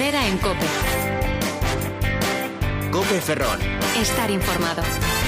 Herrera en COPE. COPE Ferrol. Estar informado.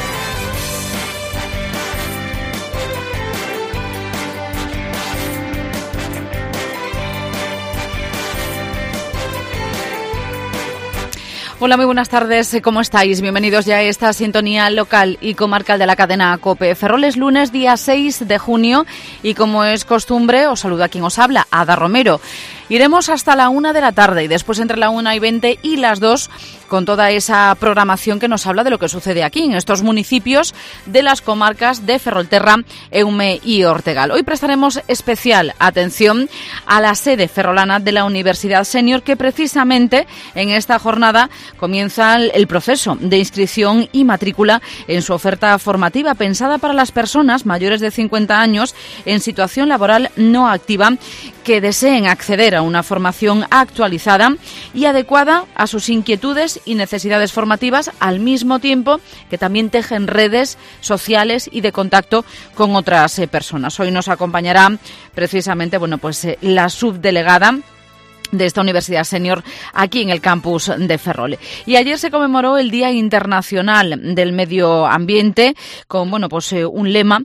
Hola, muy buenas tardes. ¿Cómo estáis? Bienvenidos ya a esta sintonía local y comarcal de la cadena COPE. Ferrol es lunes, día 6 de junio, y como es costumbre, os saluda quien os habla, Ada Romero. Iremos hasta la 1 de la tarde y después entre la 1:20 y las 2 con toda esa programación que nos habla de lo que sucede aquí, en estos municipios de las comarcas de Ferrolterra, Eume y Ortegal. Hoy prestaremos especial atención a la sede ferrolana de la Universidad Senior, que precisamente en esta jornada comienza el proceso de inscripción y matrícula en su oferta formativa, pensada para las personas mayores de 50 años en situación laboral no activa que deseen acceder a una formación actualizada y adecuada a sus inquietudes y necesidades formativas, al mismo tiempo que también tejen redes sociales y de contacto con otras personas. Hoy nos acompañará precisamente la subdelegada de esta Universidad Senior aquí en el campus de Ferrol. Y ayer se conmemoró el Día Internacional del Medio Ambiente con un lema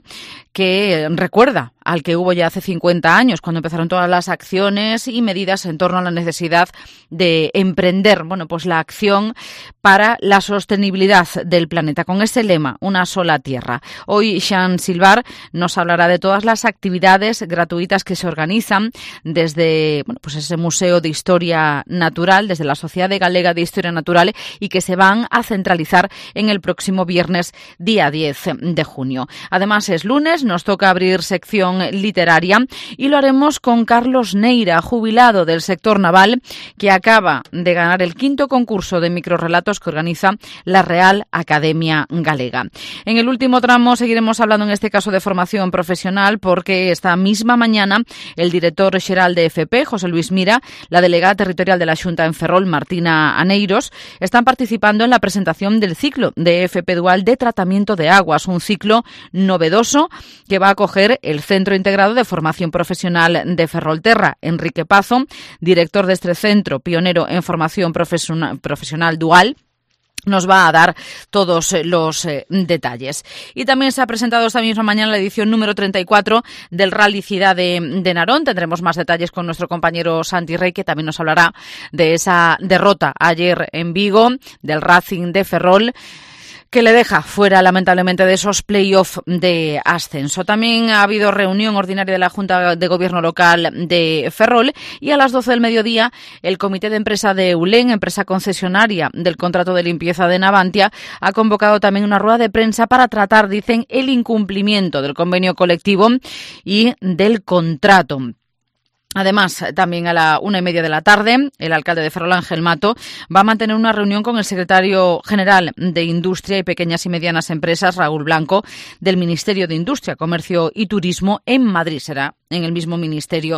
que recuerda al que hubo ya hace 50 años, cuando empezaron todas las acciones y medidas en torno a la necesidad de emprender la acción para la sostenibilidad del planeta, con ese lema, una sola tierra. Hoy Xan Silvar nos hablará de todas las actividades gratuitas que se organizan desde ese Museo de Historia Natural, desde la Sociedad Galega de Historia Natural, y que se van a centralizar en el próximo viernes, día 10 de junio. Además, es lunes, nos toca abrir sección literaria y lo haremos con Carlos Neira, jubilado del sector naval, que acaba de ganar el 5º concurso de microrrelatos que organiza la Real Academia Galega. En el último tramo seguiremos hablando en este caso de formación profesional, porque esta misma mañana el director xeral de FP, José Luis Mira, la delegada territorial de la Xunta en Ferrol, Martina Aneiros, están participando en la presentación del ciclo de FP Dual de tratamiento de aguas, un ciclo novedoso que va a acoger el Centro Integrado de Formación Profesional de Ferrolterra. Enrique Pazo, director de este centro pionero en formación profesional dual, nos va a dar todos los detalles. Y también se ha presentado esta misma mañana la edición número 34 del Rally Ciudad de Narón. Tendremos más detalles con nuestro compañero Santi Rey, que también nos hablará de esa derrota ayer en Vigo del Racing de Ferrol, que le deja fuera, lamentablemente, de esos play-off de ascenso. También ha habido reunión ordinaria de la Junta de Gobierno Local de Ferrol, y a las 12 del mediodía el Comité de Empresa de Eulén, empresa concesionaria del contrato de limpieza de Navantia, ha convocado también una rueda de prensa para tratar, dicen, el incumplimiento del convenio colectivo y del contrato. Además, también a la 1:30 de la tarde, el alcalde de Ferrol, Ángel Mato, va a mantener una reunión con el secretario general de Industria y Pequeñas y Medianas Empresas, Raúl Blanco, del Ministerio de Industria, Comercio y Turismo en Madrid. Será en el mismo ministerio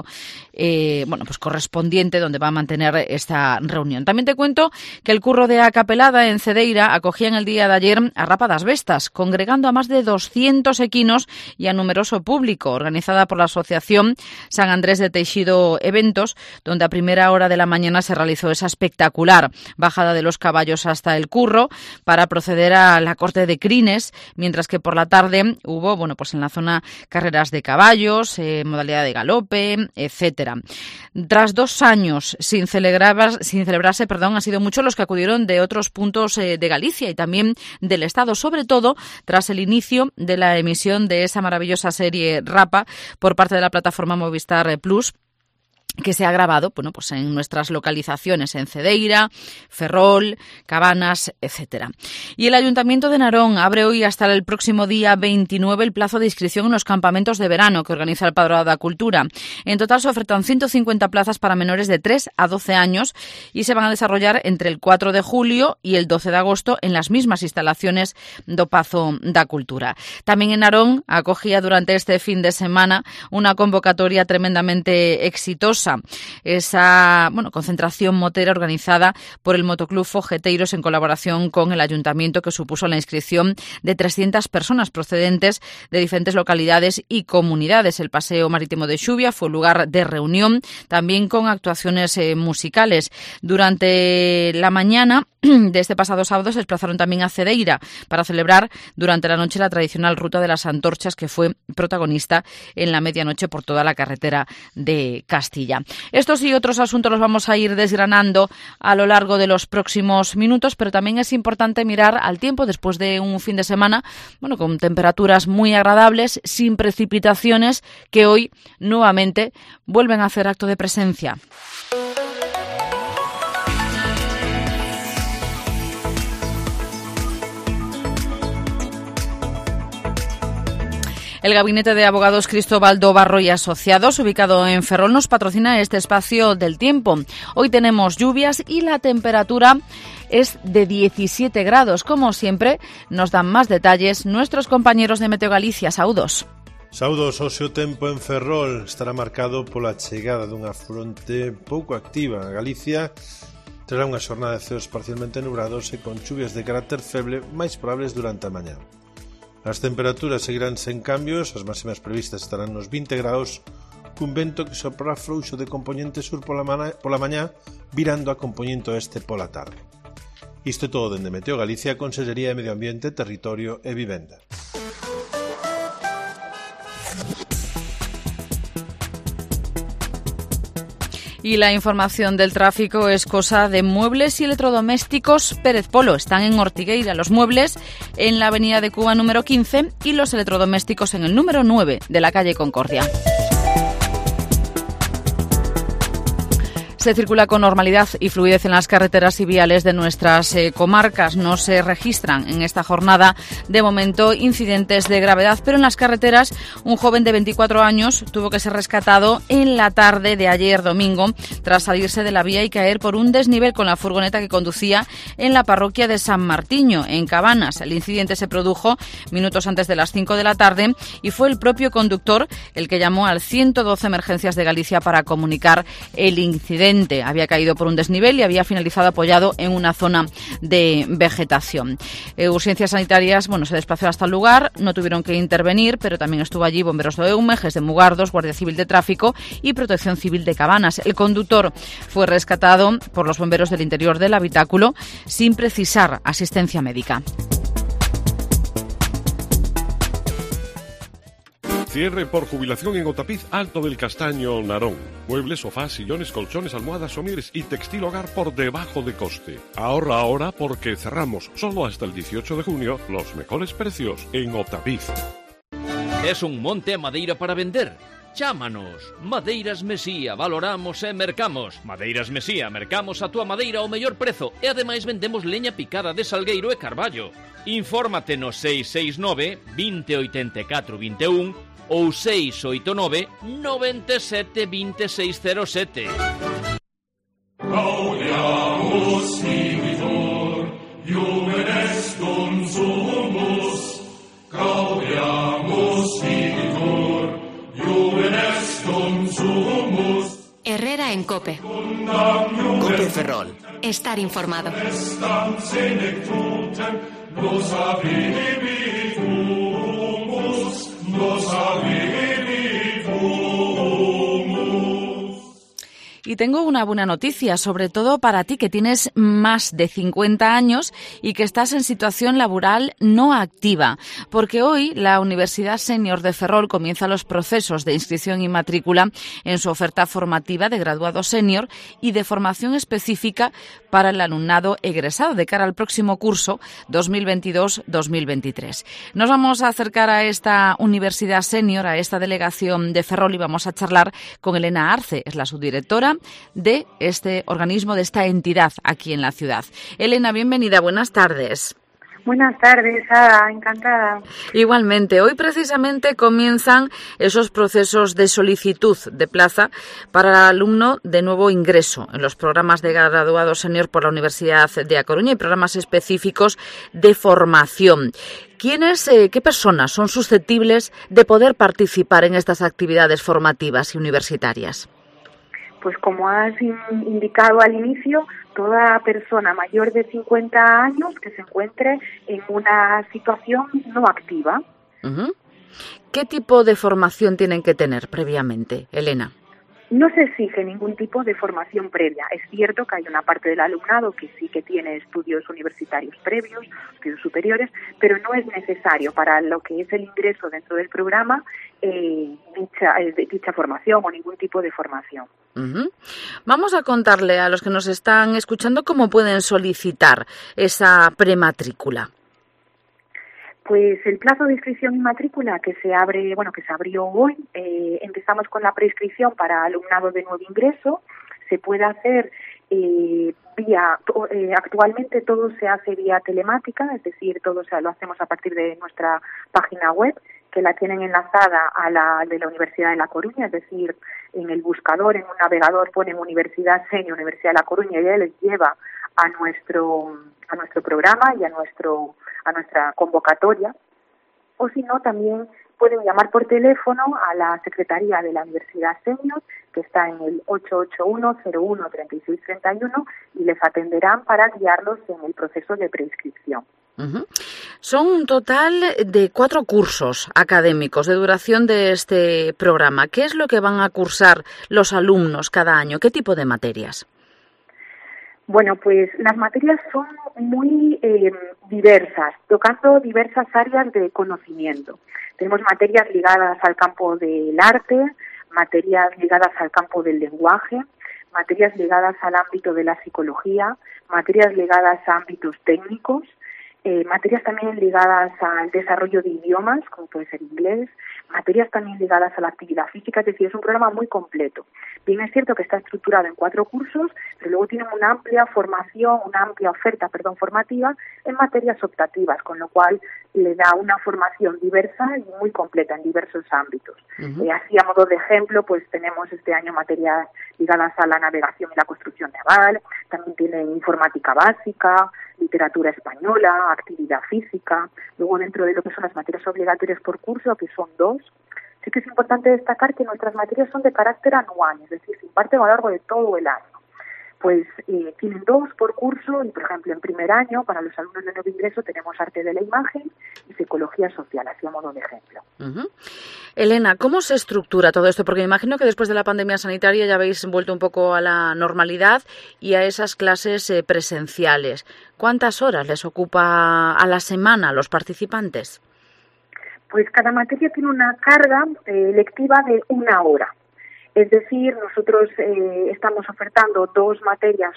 correspondiente donde va a mantener esta reunión. También te cuento que el curro de Acapelada en Cedeira acogía en el día de ayer a Rapa das Bestas, congregando a más de 200 equinos y a numeroso público, organizada por la Asociación San Andrés de Teixido Eventos, donde a primera hora de la mañana se realizó esa espectacular bajada de los caballos hasta el curro para proceder a la corte de crines, mientras que por la tarde hubo, en la zona carreras de caballos, modalidad de galope, etcétera. Tras 2 años sin celebrarse, han sido muchos los que acudieron de otros puntos de Galicia y también del Estado, sobre todo tras el inicio de la emisión de esa maravillosa serie Rapa por parte de la plataforma Movistar Plus, que se ha grabado en nuestras localizaciones en Cedeira, Ferrol, Cabanas, etcétera. Y el Ayuntamiento de Narón abre hoy hasta el próximo día 29 el plazo de inscripción en los campamentos de verano que organiza el Patronato da Cultura. En total se ofertan 150 plazas para menores de 3 a 12 años y se van a desarrollar entre el 4 de julio y el 12 de agosto en las mismas instalaciones do Pazo da Cultura. También en Narón acogía durante este fin de semana una convocatoria tremendamente exitosa Todosa, esa concentración motera organizada por el Motoclub Fogueteiros en colaboración con el Ayuntamiento, que supuso la inscripción de 300 personas procedentes de diferentes localidades y comunidades. El Paseo Marítimo de Xuvia fue lugar de reunión, también con actuaciones musicales. Durante la mañana de este pasado sábado se desplazaron también a Cedeira para celebrar durante la noche la tradicional Ruta de las Antorchas, que fue protagonista en la medianoche por toda la carretera de Castilla. Estos y otros asuntos los vamos a ir desgranando a lo largo de los próximos minutos, pero también es importante mirar al tiempo después de un fin de semana con temperaturas muy agradables, sin precipitaciones, que hoy nuevamente vuelven a hacer acto de presencia. El Gabinete de Abogados Cristóbal Dobarro y Asociados, ubicado en Ferrol, nos patrocina este espacio del tiempo. Hoy tenemos lluvias y la temperatura es de 17 grados. Como siempre, nos dan más detalles nuestros compañeros de Meteo Galicia. Saúdos. Saúdos. O seu tempo en Ferrol estará marcado pola chegada dunha fronte pouco activa a Galicia. Terá unha xornada de ceos parcialmente nubrados e con chuvias de carácter feble máis probables durante a mañá. As temperaturas seguirán sen cambios, as máximas previstas estarán nos 20 graus, cun vento que soprará frouxo de componente sur pola mañá, virando a componente oeste pola tarde. Isto é todo dende Meteo Galicia, Consellería de Medio Ambiente, Territorio e Vivenda. Y la información del tráfico es cosa de Muebles y Electrodomésticos Pérez Polo. Están en Ortigueira los muebles en la avenida de Cuba número 15 y los electrodomésticos en el número 9 de la calle Concordia. Se circula con normalidad y fluidez en las carreteras y viales de nuestras comarcas. No se registran en esta jornada, de momento, incidentes de gravedad, pero en las carreteras un joven de 24 años tuvo que ser rescatado en la tarde de ayer domingo tras salirse de la vía y caer por un desnivel con la furgoneta que conducía en la parroquia de San Martiño, en Cabanas. El incidente se produjo minutos antes de las 5 de la tarde y fue el propio conductor el que llamó al 112 Emergencias de Galicia para comunicar el incidente. Había caído por un desnivel y había finalizado apoyado en una zona de vegetación. Urgencias sanitarias, se desplazó hasta el lugar, no tuvieron que intervenir, pero también estuvo allí bomberos de Eume, GES de Mugardos, Guardia Civil de Tráfico y Protección Civil de Cabanas. El conductor fue rescatado por los bomberos del interior del habitáculo sin precisar asistencia médica. Cierre por jubilación en Otapiz Alto del Castaño, Narón. Muebles, sofás, sillones, colchones, almohadas, somieres y textil hogar por debajo de coste. Ahorra ahora porque cerramos solo hasta el 18 de junio los mejores precios en Otapiz. Es un monte a madeira para vender? Chámanos. Madeiras Mesía, valoramos e mercamos. Madeiras Mesía, mercamos a túa madeira ao mellor prezo e ademais vendemos leña picada de salgueiro e carballo. Infórmate no 669 2084 21 ou 689 97 2607. Gaudiamus vivitor, Iumen est consumus. Gaudiamus vivitor, Iumen est consumus. Herrera en COPE. COPE Ferrol. Estar informado. Y tengo una buena noticia, sobre todo para ti que tienes más de 50 años y que estás en situación laboral no activa, porque hoy la Universidad Senior de Ferrol comienza los procesos de inscripción y matrícula en su oferta formativa de graduado senior y de formación específica para el alumnado egresado de cara al próximo curso 2022-2023. Nos vamos a acercar a esta Universidad Senior, a esta delegación de Ferrol, y vamos a charlar con Elena Arce, es la subdirectora de este organismo, de esta entidad aquí en la ciudad. Elena, bienvenida, buenas tardes. Buenas tardes, Ada, encantada. Igualmente, hoy precisamente comienzan esos procesos de solicitud de plaza para el alumno de nuevo ingreso en los programas de graduado senior por la Universidad de A Coruña y programas específicos de formación. ¿Qué personas son susceptibles de poder participar en estas actividades formativas y universitarias? Pues como has indicado al inicio, toda persona mayor de 50 años que se encuentre en una situación no activa. Uh-huh. ¿Qué tipo de formación tienen que tener previamente, Elena? No se exige ningún tipo de formación previa. Es cierto que hay una parte del alumnado que sí que tiene estudios universitarios previos, estudios superiores, pero no es necesario para lo que es el ingreso dentro del programa dicha formación o ningún tipo de formación. Uh-huh. Vamos a contarle a los que nos están escuchando cómo pueden solicitar esa prematrícula. Pues el plazo de inscripción y matrícula que se abrió hoy, empezamos con la preinscripción para alumnado de nuevo ingreso. Se puede hacer actualmente todo se hace vía telemática, es decir, todo lo hacemos a partir de nuestra página web, que la tienen enlazada a la de la Universidad de La Coruña, es decir, en el buscador, en un navegador ponen Universidad Senior, Universidad de La Coruña, y ya les lleva a nuestro programa y a nuestra convocatoria, o si no, también pueden llamar por teléfono a la Secretaría de la Universidad Senior, que está en el 881-01-3631, y les atenderán para guiarlos en el proceso de preinscripción. Uh-huh. Son un total de 4 cursos académicos de duración de este programa. ¿Qué es lo que van a cursar los alumnos cada año? ¿Qué tipo de materias? Bueno, pues las materias son muy diversas, tocando diversas áreas de conocimiento. Tenemos materias ligadas al campo del arte, materias ligadas al campo del lenguaje, materias ligadas al ámbito de la psicología, materias ligadas a ámbitos técnicos, materias también ligadas al desarrollo de idiomas, como puede ser inglés, materias también ligadas a la actividad física, es decir, es un programa muy completo. Bien, es cierto que está estructurado en 4 cursos, pero luego tienen una amplia oferta formativa en materias optativas, con lo cual le da una formación diversa y muy completa en diversos ámbitos. Uh-huh. Así, a modo de ejemplo, pues tenemos este año materias ligadas a la navegación y la construcción naval, también tienen informática básica, literatura española, actividad física. Luego, dentro de lo que son las materias obligatorias por curso, que son 2, sí que es importante destacar que nuestras materias son de carácter anual, es decir, se imparten a lo largo de todo el año. Pues tienen 2 por curso y, por ejemplo, en primer año, para los alumnos de nuevo ingreso, tenemos arte de la imagen y psicología social, así a modo de ejemplo. Uh-huh. Elena, ¿cómo se estructura todo esto? Porque me imagino que después de la pandemia sanitaria ya habéis vuelto un poco a la normalidad y a esas clases presenciales. ¿Cuántas horas les ocupa a la semana a los participantes? Pues cada materia tiene una carga lectiva de 1 hora. Es decir, nosotros estamos ofertando 2 materias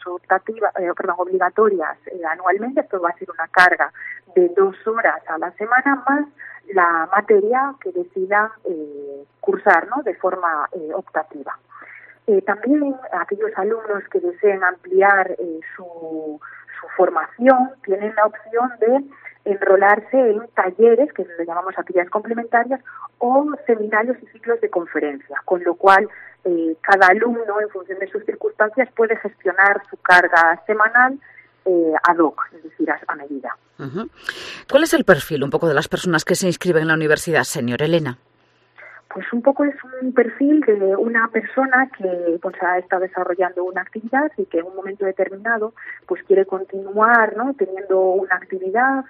obligatorias anualmente. Esto va a ser una carga de 2 horas a la semana, más la materia que decidan cursar, ¿no?, de forma optativa. También aquellos alumnos que deseen ampliar su formación tienen la opción de enrolarse en talleres, que le llamamos actividades complementarias, o seminarios y ciclos de conferencia, con lo cual cada alumno, en función de sus circunstancias, puede gestionar su carga semanal ad hoc, es decir, a medida. Uh-huh. ¿Cuál es el perfil un poco de las personas que se inscriben en la Universidad Senior, Elena? Pues un poco es un perfil de una persona que pues ha estado desarrollando una actividad y que en un momento determinado pues quiere continuar, ¿no?, teniendo una actividad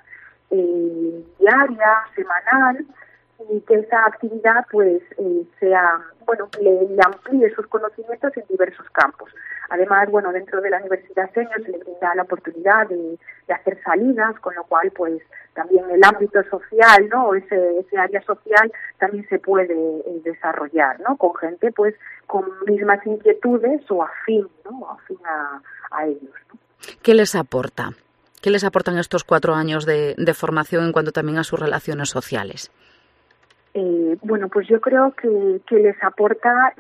diaria, semanal, y que esa actividad pues le amplíe sus conocimientos en diversos campos. Además, dentro de la Universidad Senior se le brinda la oportunidad de hacer salidas, con lo cual pues también el ámbito social, ¿no?, ese área social también se puede desarrollar, ¿no?, con gente pues con mismas inquietudes o afín, ¿no?, a ellos, ¿no? ¿Qué les aporta? ¿Qué les aportan estos 4 años de formación en cuanto también a sus relaciones sociales? Pues yo creo que les aporta,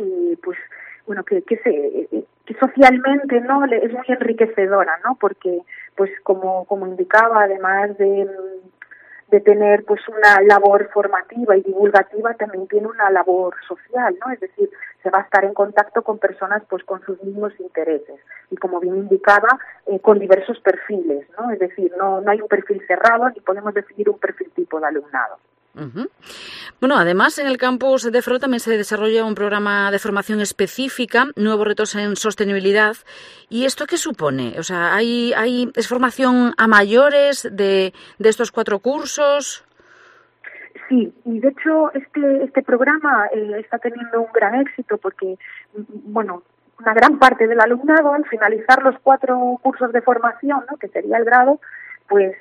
que socialmente, ¿no?, es muy enriquecedora, ¿no?, porque pues como indicaba, además de tener pues una labor formativa y divulgativa, también tiene una labor social, ¿no? Es decir, se va a estar en contacto con personas pues con sus mismos intereses y, como bien indicaba, con diversos perfiles, ¿no? Es decir, no hay un perfil cerrado ni podemos definir un perfil tipo de alumnado. Bueno, además en el campus de Ferrol también se desarrolla un programa de formación específica, Nuevos Retos en Sostenibilidad. ¿Y esto qué supone? O sea, ¿es formación a mayores de estos 4 cursos? Sí, y de hecho este programa está teniendo un gran éxito porque, bueno, una gran parte del alumnado al finalizar los 4 cursos de formación, ¿no?, que sería el grado, pues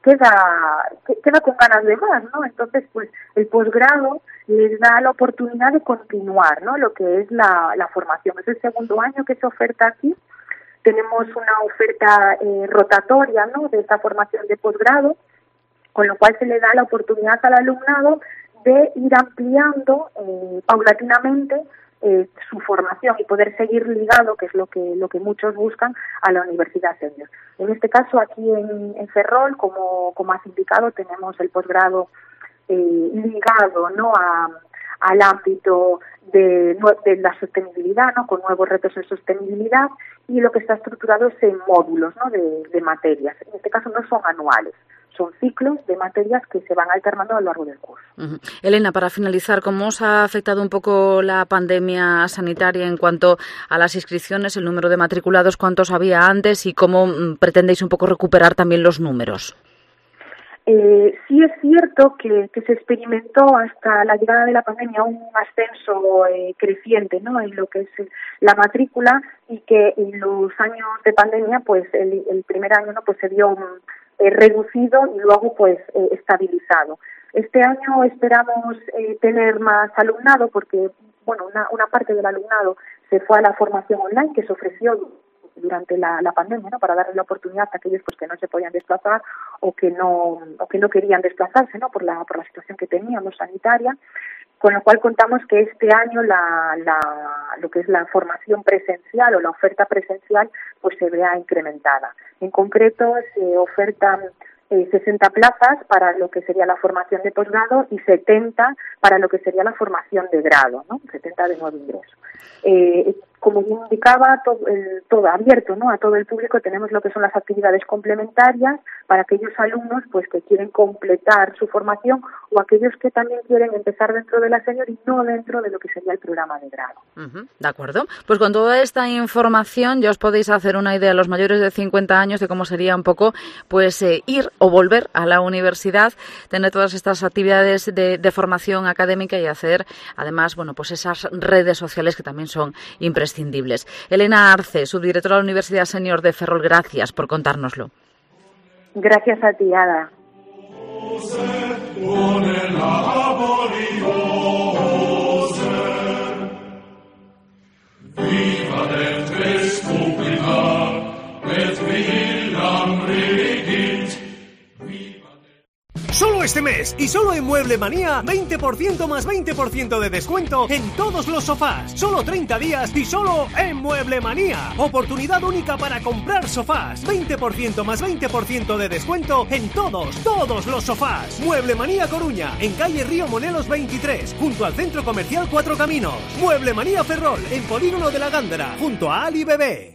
queda con ganas de más, ¿no? Entonces, pues el posgrado les da la oportunidad de continuar, ¿no?, lo que es la formación. Es el segundo año que se oferta aquí. Tenemos una oferta rotatoria, ¿no?, de esta formación de posgrado, con lo cual se le da la oportunidad al alumnado de ir ampliando paulatinamente su formación y poder seguir ligado, que es lo que muchos buscan, a la universidad senior. En este caso, aquí en Ferrol, como has indicado, tenemos el posgrado ligado, ¿no?, al ámbito de la sostenibilidad, ¿no?, con nuevos retos en sostenibilidad, y lo que está estructurado es en módulos, ¿no?, de materias. En este caso no son anuales, son ciclos de materias que se van alternando a lo largo del curso. Elena, para finalizar, ¿cómo os ha afectado un poco la pandemia sanitaria en cuanto a las inscripciones, el número de matriculados, cuántos había antes y cómo pretendéis un poco recuperar también los números? Sí es cierto que se experimentó hasta la llegada de la pandemia un ascenso creciente, ¿no?, en lo que es la matrícula, y que en los años de pandemia, pues el primer año, ¿no?, pues se vio reducido y luego pues estabilizado. Este año esperamos tener más alumnado porque, bueno, una parte del alumnado se fue a la formación online que se ofreció durante la pandemia, ¿no?, para darle la oportunidad a aquellos pues que no se podían desplazar o que no querían desplazarse, ¿no?, por la situación que teníamos sanitaria. Con lo cual contamos que este año lo que es la formación presencial o la oferta presencial pues se vea incrementada. En concreto se ofertan 60 plazas para lo que sería la formación de posgrado y 70 para lo que sería la formación de grado, ¿no?, 70 de nuevo ingreso. Como bien indicaba, todo abierto, ¿no?, a todo el público. Tenemos lo que son las actividades complementarias para aquellos alumnos pues que quieren completar su formación o aquellos que también quieren empezar dentro de la senior y no dentro de lo que sería el programa de grado. De acuerdo. Pues con toda esta información ya os podéis hacer una idea, los mayores de 50 años, de cómo sería un poco pues ir o volver a la universidad, tener todas estas actividades de formación académica y hacer además, bueno, pues esas redes sociales que también son imprescindibles. Elena Arce, subdirectora de la Universidad Senior de Ferrol, gracias por contárnoslo. Gracias a ti, Ada. Solo este mes y solo en Mueble Manía, 20% más 20% de descuento en todos los sofás. Solo 30 días y solo en Mueble Manía. Oportunidad única para comprar sofás. 20% más 20% de descuento en todos los sofás. Mueble Manía Coruña, en calle Río Monelos 23, junto al Centro Comercial Cuatro Caminos. Mueble Manía Ferrol, en Polígono de la Gándara, junto a Ali Bebé.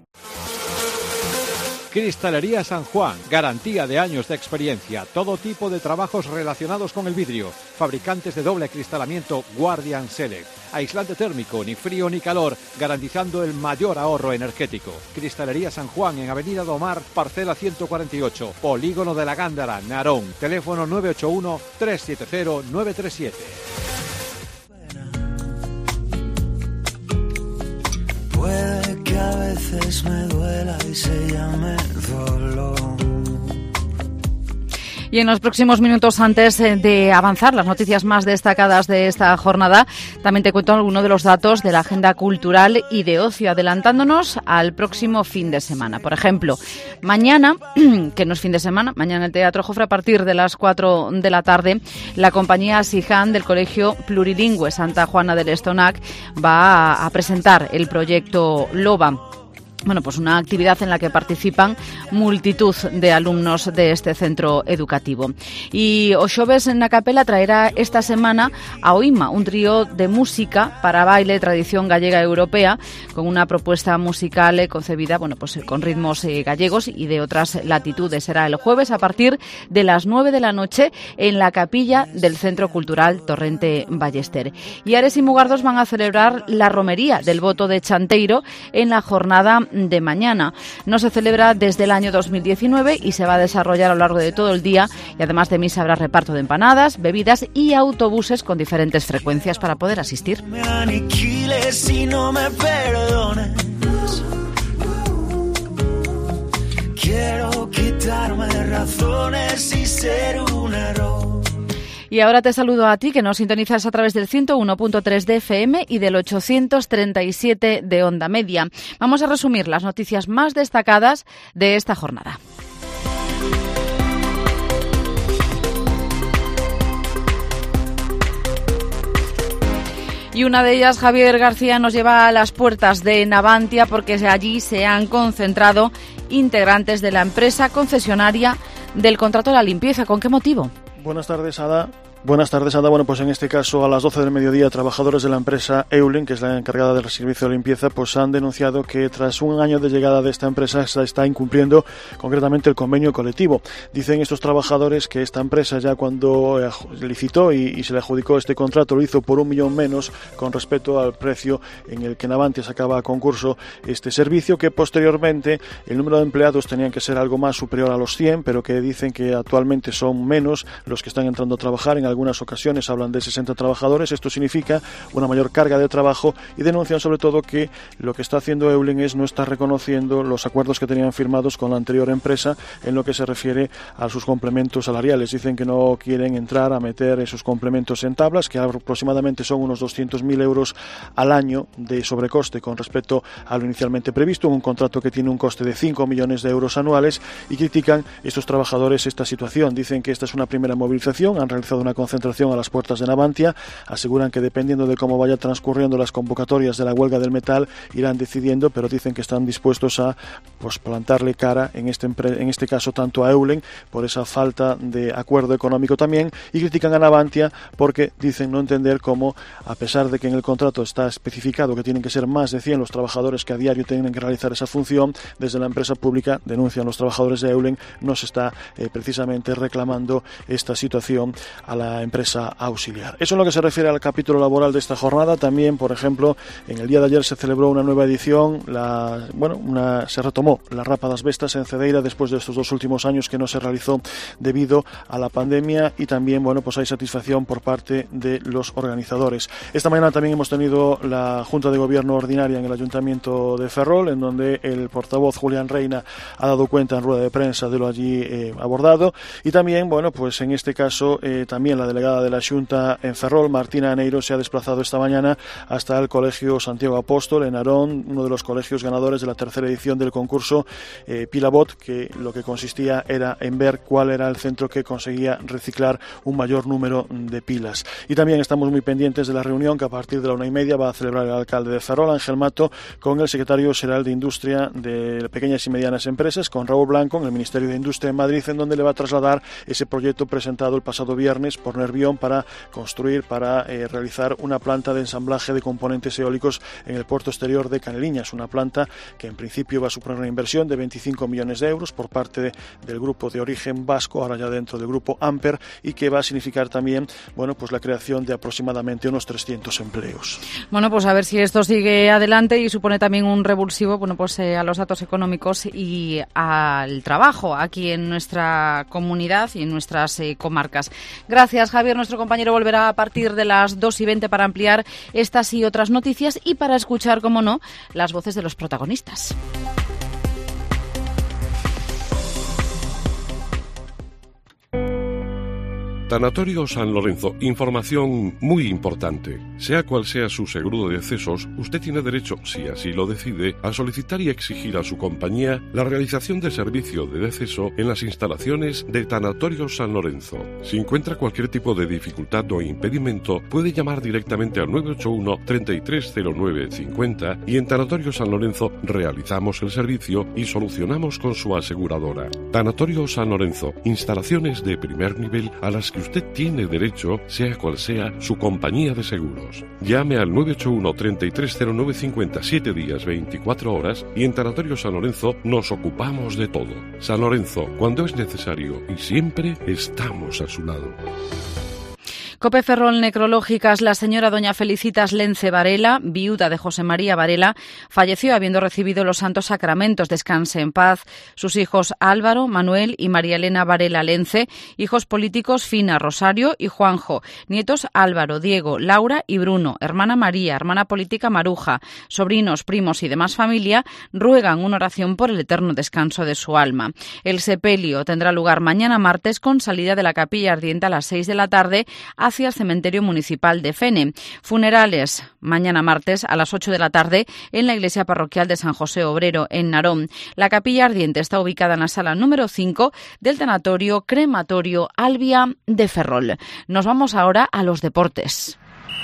Cristalería San Juan, garantía de años de experiencia, todo tipo de trabajos relacionados con el vidrio, fabricantes de doble acristalamiento Guardian Select, aislante térmico, ni frío ni calor, garantizando el mayor ahorro energético. Cristalería San Juan en Avenida Domar, parcela 148, Polígono de la Gándara, Narón, teléfono 981 370 937. Puede que a veces me duela y se llame dolor. Y en los próximos minutos, antes de avanzar las noticias más destacadas de esta jornada, también te cuento algunos de los datos de la agenda cultural y de ocio, adelantándonos al próximo fin de semana. Por ejemplo, mañana, que no es fin de semana, mañana en el Teatro Jofre a partir de las 4 de la tarde, la compañía Sihan del Colegio Plurilingüe Santa Juana del Estonac va a presentar el proyecto LOBA. Bueno, pues una actividad en la que participan multitud de alumnos de este centro educativo. Y o xoves na Capela traerá esta semana a Oima, un trío de música para baile, tradición gallega e europea, con una propuesta musical concebida, bueno, pues con ritmos gallegos y de otras latitudes. Será el jueves a partir de las 9 de la noche en la capilla del Centro Cultural Torrente Ballester. Y Ares y Mugardos van a celebrar la romería del voto de Chanteiro en la jornada de mañana. No se celebra desde el año 2019 y se va a desarrollar a lo largo de todo el día, y además de misa habrá reparto de empanadas, bebidas y autobuses con diferentes frecuencias para poder asistir. Me aniquiles y no me perdones. Quiero quitarme razones y ser un error. Y ahora te saludo a ti, que nos sintonizas a través del 101.3 de FM y del 837 de Onda Media. Vamos a resumir las noticias más destacadas de esta jornada. Y una de ellas, Javier García, nos lleva a las puertas de Navantia porque allí se han concentrado integrantes de la empresa concesionaria del contrato de la limpieza. ¿Con qué motivo? Buenas tardes, Ada. Bueno, pues en este caso a las 12 del mediodía, trabajadores de la empresa Eulen, que es la encargada del servicio de limpieza, pues han denunciado que tras un año de llegada de esta empresa se está incumpliendo concretamente el convenio colectivo. Dicen estos trabajadores que esta empresa, ya cuando licitó y se le adjudicó este contrato, lo hizo por 1 millón menos con respecto al precio en el que Navantia sacaba a concurso este servicio, que posteriormente el número de empleados tenían que ser algo más superior a los 100, pero que dicen que actualmente son menos los que están entrando a trabajar. En algunas ocasiones hablan de 60 trabajadores. Esto significa una mayor carga de trabajo y denuncian sobre todo que lo que está haciendo Eulen es no estar reconociendo los acuerdos que tenían firmados con la anterior empresa en lo que se refiere a sus complementos salariales. Dicen que no quieren entrar a meter esos complementos en tablas, que aproximadamente son unos 200.000 euros al año de sobrecoste con respecto a lo inicialmente previsto, un contrato que tiene un coste de 5 millones de euros anuales, y critican estos trabajadores esta situación. Dicen que esta es una primera movilización, han realizado una concentración a las puertas de Navantia, aseguran que dependiendo de cómo vaya transcurriendo las convocatorias de la huelga del metal irán decidiendo, pero dicen que están dispuestos a plantarle cara en este caso tanto a Eulen por esa falta de acuerdo económico también, y critican a Navantia porque dicen no entender cómo, a pesar de que en el contrato está especificado que tienen que ser más de 100 los trabajadores que a diario tienen que realizar esa función, desde la empresa pública, denuncian los trabajadores de Eulen, no se está precisamente reclamando esta situación a la empresa auxiliar. Eso en lo que se refiere al capítulo laboral de esta jornada. También, por ejemplo, en el día de ayer se celebró una nueva edición, se retomó la Rapa das Bestas en Cedeira después de estos 2 últimos años que no se realizó debido a la pandemia, y también, pues hay satisfacción por parte de los organizadores. Esta mañana también hemos tenido la Junta de Gobierno ordinaria en el Ayuntamiento de Ferrol, en donde el portavoz Julián Reina ha dado cuenta en rueda de prensa de lo allí abordado, y también, pues en este caso también la delegada de la Xunta en Ferrol, Martina Aneiro, se ha desplazado esta mañana hasta el Colegio Santiago Apóstol en Narón, uno de los colegios ganadores de la 3ª edición del concurso Pilabot, que lo que consistía era en ver cuál era el centro que conseguía reciclar un mayor número de pilas. Y también estamos muy pendientes de la reunión que a partir de la 1:30 va a celebrar el alcalde de Ferrol, Ángel Mato, con el secretario general de Industria de Pequeñas y Medianas Empresas, con Raúl Blanco, en el Ministerio de Industria en Madrid, en donde le va a trasladar ese proyecto presentado el pasado viernes por Nervión para realizar una planta de ensamblaje de componentes eólicos en el puerto exterior de Caneliñas, una planta que en principio va a suponer una inversión de 25 millones de euros por parte del grupo de origen vasco, ahora ya dentro del grupo Amper, y que va a significar también la creación de aproximadamente unos 300 empleos. Pues a ver si esto sigue adelante y supone también un revulsivo a los datos económicos y al trabajo aquí en nuestra comunidad y en nuestras comarcas. Gracias, Javier. Nuestro compañero volverá a partir de las 2:20 para ampliar estas y otras noticias y para escuchar, como no, las voces de los protagonistas. Tanatorio San Lorenzo, información muy importante. Sea cual sea su seguro de decesos, usted tiene derecho, si así lo decide, a solicitar y exigir a su compañía la realización de servicio de deceso en las instalaciones de Tanatorio San Lorenzo. Si encuentra cualquier tipo de dificultad o impedimento, puede llamar directamente al 981 3309 50 y en Tanatorio San Lorenzo realizamos el servicio y solucionamos con su aseguradora. Tanatorio San Lorenzo, instalaciones de primer nivel a las que usted tiene derecho, sea cual sea su compañía de seguros. Llame al 981 3309 50 7 días 24 horas y en Tanatorio San Lorenzo nos ocupamos de todo. San Lorenzo, cuando es necesario y siempre estamos a su lado. COPE Ferrol Necrológicas, la señora doña Felicitas Lence Varela, viuda de José María Varela, falleció habiendo recibido los santos sacramentos. Descanse en paz. Sus hijos Álvaro, Manuel y María Elena Varela Lence, hijos políticos Fina, Rosario y Juanjo, nietos Álvaro, Diego, Laura y Bruno, hermana María, hermana política Maruja, sobrinos, primos y demás familia, ruegan una oración por el eterno descanso de su alma. El sepelio tendrá lugar mañana martes con salida de la capilla ardiente a las 6 de la tarde hacia el cementerio municipal de Fene. Funerales mañana martes a las 8 de la tarde en la iglesia parroquial de San José Obrero en Narón. La capilla ardiente está ubicada en la sala número 5 del tanatorio crematorio Albia de Ferrol. Nos vamos ahora a los deportes.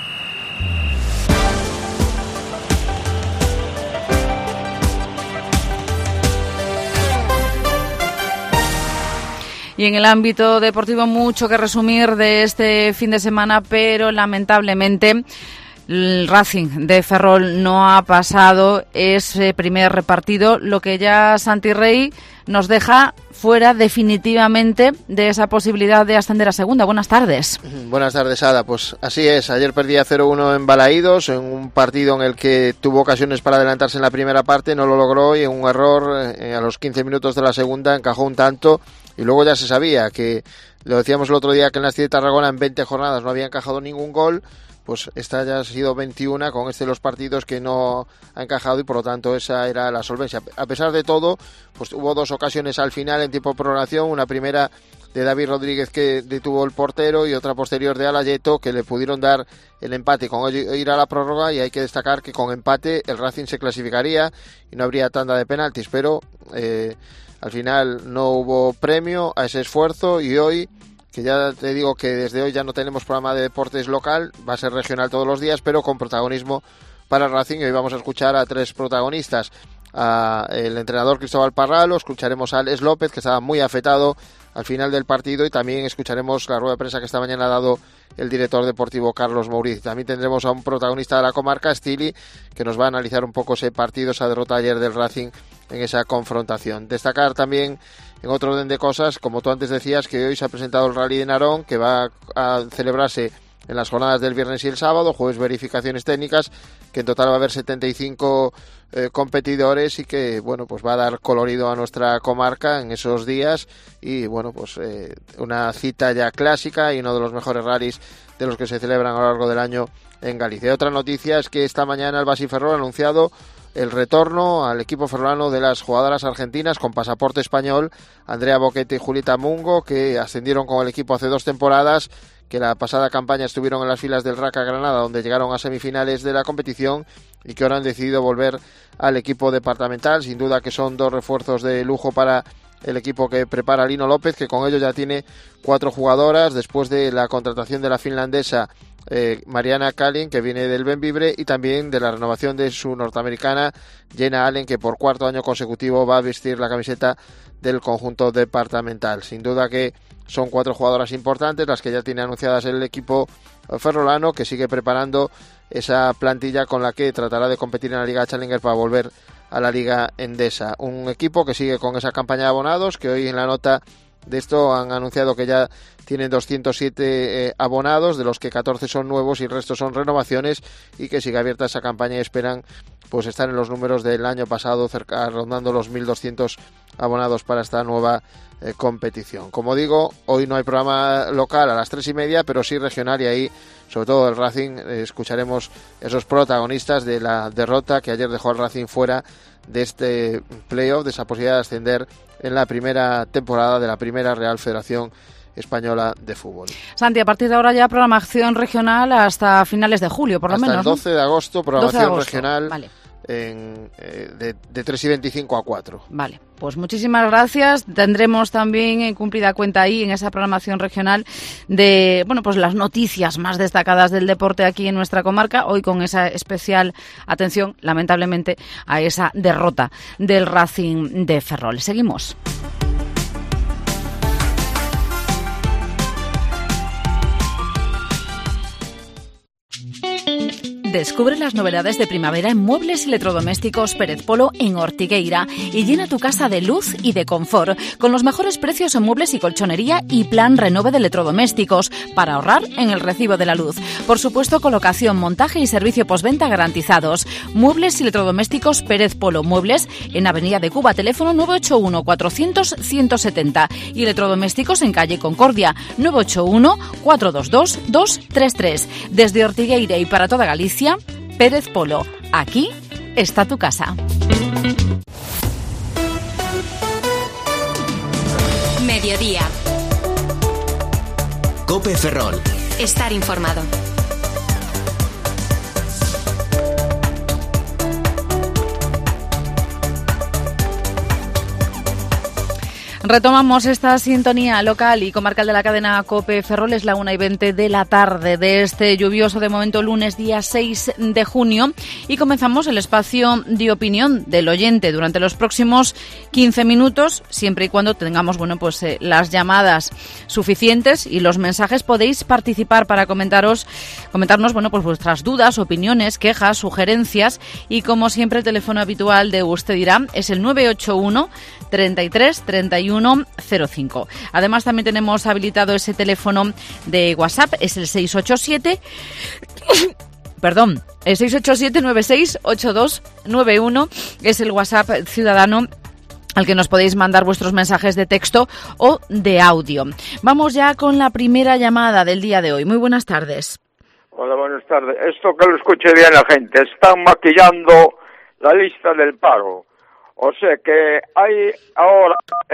Y en el ámbito deportivo mucho que resumir de este fin de semana, pero lamentablemente el Racing de Ferrol no ha pasado ese primer partido, lo que ya Santi Rey nos deja fuera definitivamente de esa posibilidad de ascender a segunda. Buenas tardes. Buenas tardes, Ada. Pues así es, ayer perdía 0-1 en Balaídos, en un partido en el que tuvo ocasiones para adelantarse en la primera parte, no lo logró y en un error a los 15 minutos de la segunda encajó un tanto y luego ya se sabía que, lo decíamos el otro día, que en la Ciudad de Tarragona en 20 jornadas no había encajado ningún gol. Pues esta ya ha sido 21 con los partidos que no ha encajado y por lo tanto esa era la solvencia. A pesar de todo, pues hubo dos ocasiones al final en tiempo de prolongación, una primera de David Rodríguez que detuvo el portero y otra posterior de Alayeto que le pudieron dar el empate con ir a la prórroga, y hay que destacar que con empate el Racing se clasificaría y no habría tanda de penaltis, pero al final no hubo premio a ese esfuerzo y hoy, que ya te digo que desde hoy ya no tenemos programa de deportes local, va a ser regional todos los días, pero con protagonismo para el Racing. Y hoy vamos a escuchar a tres protagonistas: el entrenador Cristóbal Parralo, escucharemos a Alex López, que estaba muy afectado al final del partido, y también escucharemos la rueda de prensa que esta mañana ha dado el director deportivo Carlos Mouriz. También tendremos a un protagonista de la comarca, Stili, que nos va a analizar un poco ese partido, esa derrota ayer del Racing en esa confrontación. Destacar también, en otro orden de cosas, como tú antes decías, que hoy se ha presentado el Rally de Narón, que va a celebrarse en las jornadas del viernes y el sábado, jueves verificaciones técnicas, que en total va a haber 75 competidores y que, bueno, pues va a dar colorido a nuestra comarca en esos días y, bueno, pues una cita ya clásica y uno de los mejores rallies de los que se celebran a lo largo del año en Galicia. Otra noticia es que esta mañana el Basi Ferrol ha anunciado el retorno al equipo ferrolano de las jugadoras argentinas con pasaporte español, Andrea Boquete y Julieta Mungo, que ascendieron con el equipo hace 2 temporadas, que la pasada campaña estuvieron en las filas del Raca Granada, donde llegaron a semifinales de la competición, y que ahora han decidido volver al equipo departamental. Sin duda que son 2 refuerzos de lujo para el equipo que prepara Lino López, que con ello ya tiene 4 jugadoras, después de la contratación de la finlandesa Mariana Kalin, que viene del Benvibre, y también de la renovación de su norteamericana Jenna Allen, que por 4º año consecutivo va a vestir la camiseta del conjunto departamental. Sin duda que son 4 jugadoras importantes las que ya tiene anunciadas el equipo ferrolano, que sigue preparando esa plantilla con la que tratará de competir en la Liga Challenger para volver a la Liga Endesa. Un equipo que sigue con esa campaña de abonados, que hoy en la nota de esto han anunciado que ya tienen 207 abonados, de los que 14 son nuevos y el resto son renovaciones, y que sigue abierta esa campaña y esperan pues estar en los números del año pasado, rondando los 1.200 abonados para esta nueva competición. Como digo, hoy no hay programa local a las 3:30, pero sí regional, y ahí, sobre todo el Racing, escucharemos esos protagonistas de la derrota que ayer dejó al Racing fuera de este playoff, de esa posibilidad de ascender en la primera temporada de la Primera Real Federación Española de Fútbol. Santi, a partir de ahora ya programación regional hasta finales de julio, por lo menos. Hasta el 12 de agosto, programación regional. Vale. De 3:25 a 4. Vale, pues muchísimas gracias. Tendremos también cumplida cuenta ahí en esa programación regional de, bueno, pues las noticias más destacadas del deporte aquí en nuestra comarca, hoy con esa especial atención, lamentablemente, a esa derrota del Racing de Ferrol. Seguimos. Descubre las novedades de primavera en muebles y electrodomésticos Pérez Polo en Ortigueira y llena tu casa de luz y de confort con los mejores precios en muebles y colchonería y plan renove de electrodomésticos para ahorrar en el recibo de la luz. Por supuesto, colocación, montaje y servicio postventa garantizados. Muebles y electrodomésticos Pérez Polo Muebles en Avenida de Cuba, teléfono 981 400 170 y electrodomésticos en calle Concordia 981 422 233. Desde Ortigueira y para toda Galicia, Pérez Polo, aquí está tu casa. Mediodía. COPE Ferrol. Estar informado. Retomamos esta sintonía local y comarcal de la cadena COPE Ferrol. Es la 1:20 de la tarde de este lluvioso, de momento, lunes día 6 de junio. Y comenzamos el espacio de opinión del oyente durante los próximos 15 minutos, siempre y cuando tengamos, bueno, pues las llamadas suficientes y los mensajes. Podéis participar para comentarnos, bueno, pues vuestras dudas, opiniones, quejas, sugerencias. Y como siempre, el teléfono habitual de Usted Dirá es el 981 33 31 05. Además, también tenemos habilitado ese teléfono de WhatsApp, es el 687 el 687-968291, es el WhatsApp ciudadano al que nos podéis mandar vuestros mensajes de texto o de audio. Vamos ya con la primera llamada del día de hoy. Muy buenas tardes. Hola, buenas tardes. Esto que lo escuche bien la gente. Están maquillando la lista del paro. O sea que hay ahora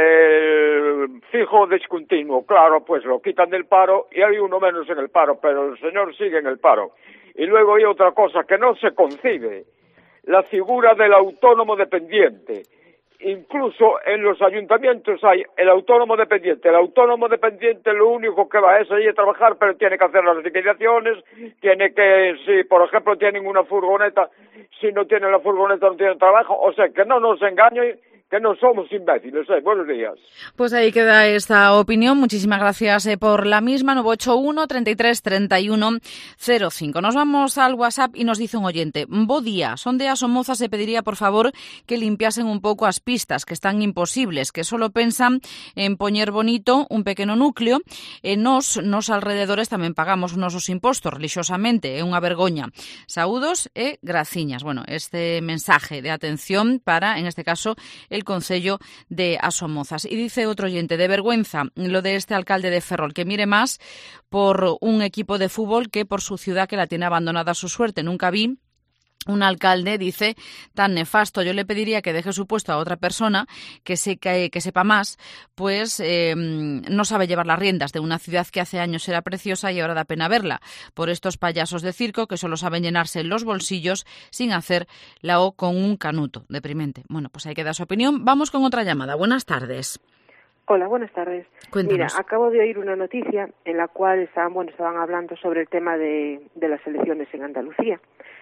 el fijo discontinuo. Claro, pues lo quitan del paro y hay uno menos en el paro, pero el señor sigue en el paro. Y luego hay otra cosa que no se concibe, la figura del autónomo dependiente. Incluso en los ayuntamientos hay el autónomo dependiente. El autónomo dependiente lo único que va es allí a trabajar, pero tiene que hacer las liquidaciones, tiene que, si por ejemplo tienen una furgoneta, si no tienen la furgoneta no tienen trabajo. O sea, que no nos engañen, que no somos imbéciles. Buenos días. Pues ahí queda esta opinión. Muchísimas gracias por la misma. 981 33 31 05. Nos vamos al WhatsApp y nos dice un oyente: bo día, son de Asomoza, se pediría por favor que limpiasen un pouco as pistas, que están imposibles, que solo pensan en poñer bonito un pequeno núcleo e nos alrededores tamén pagamos os nosos impostos religiosamente, é unha vergoña. Saúdos e graciñas. Bueno, este mensaje de atención para, en este caso, el Concello de Asomozas. Y dice otro oyente: de vergüenza lo de este alcalde de Ferrol, que mire más por un equipo de fútbol que por su ciudad, que la tiene abandonada a su suerte. Nunca vi un alcalde, dice, tan nefasto. Yo le pediría que deje su puesto a otra persona que sepa más, pues no sabe llevar las riendas de una ciudad que hace años era preciosa y ahora da pena verla, por estos payasos de circo que solo saben llenarse los bolsillos sin hacer la O con un canuto. Deprimente. Bueno, pues ahí queda su opinión. Vamos con otra llamada. Buenas tardes. Hola, buenas tardes. Cuéntanos. Mira, acabo de oír una noticia en la cual estaban hablando sobre el tema de las elecciones en Andalucía.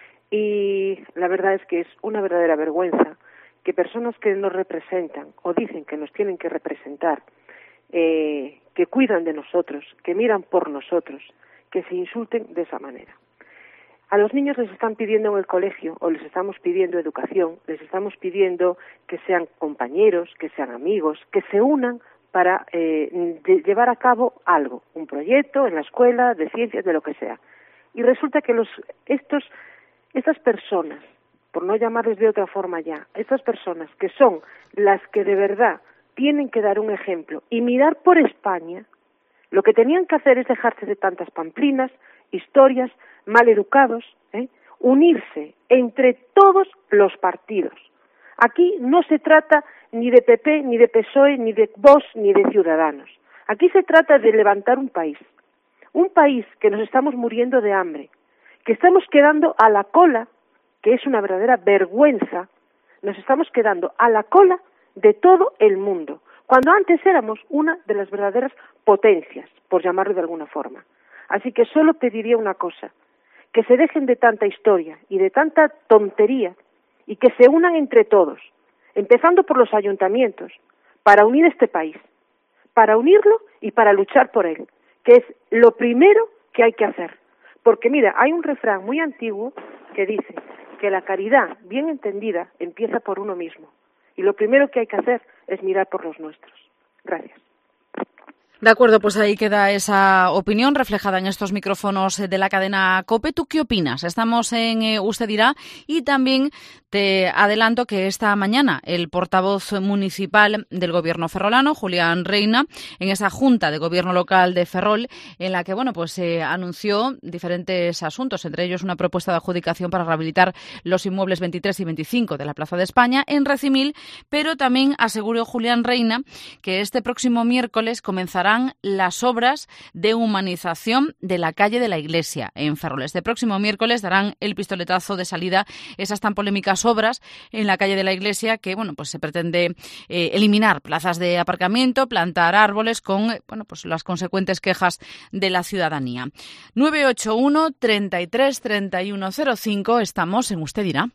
Y la verdad es que es una verdadera vergüenza que personas que nos representan o dicen que nos tienen que representar, que cuidan de nosotros, que miran por nosotros, que se insulten de esa manera. A los niños les están pidiendo en el colegio, o les estamos pidiendo educación, les estamos pidiendo que sean compañeros, que sean amigos, que se unan para llevar a cabo algo, un proyecto en la escuela, de ciencias, de lo que sea. Y resulta que estas personas, por no llamarles de otra forma ya, estas personas que son las que de verdad tienen que dar un ejemplo y mirar por España, lo que tenían que hacer es dejarse de tantas pamplinas, historias, maleducados, unirse entre todos los partidos. Aquí no se trata ni de PP, ni de PSOE, ni de Vox, ni de Ciudadanos. Aquí se trata de levantar un país que nos estamos muriendo de hambre, que estamos quedando a la cola, que es una verdadera vergüenza, nos estamos quedando a la cola de todo el mundo, cuando antes éramos una de las verdaderas potencias, por llamarlo de alguna forma. Así que solo pediría una cosa, que se dejen de tanta historia y de tanta tontería y que se unan entre todos, empezando por los ayuntamientos, para unir este país, para unirlo y para luchar por él, que es lo primero que hay que hacer. Porque mira, hay un refrán muy antiguo que dice que la caridad, bien entendida, empieza por uno mismo. Y lo primero que hay que hacer es mirar por los nuestros. Gracias. De acuerdo, pues ahí queda esa opinión reflejada en estos micrófonos de la cadena COPE. ¿Tú qué opinas? Estamos en Usted dirá, y también te adelanto que esta mañana el portavoz municipal del Gobierno ferrolano, Julián Reina, en esa Junta de Gobierno Local de Ferrol, en la que se anunció diferentes asuntos, entre ellos una propuesta de adjudicación para rehabilitar los inmuebles 23 y 25 de la Plaza de España en Recimil, pero también aseguró Julián Reina que este próximo miércoles comenzarán las obras de humanización de la calle de la Iglesia en Ferrol. Este próximo miércoles darán el pistoletazo de salida esas tan polémicas obras en la calle de la Iglesia que se pretende eliminar plazas de aparcamiento, plantar árboles con las consecuentes quejas de la ciudadanía. 981 33 3105, estamos en Usted dirá.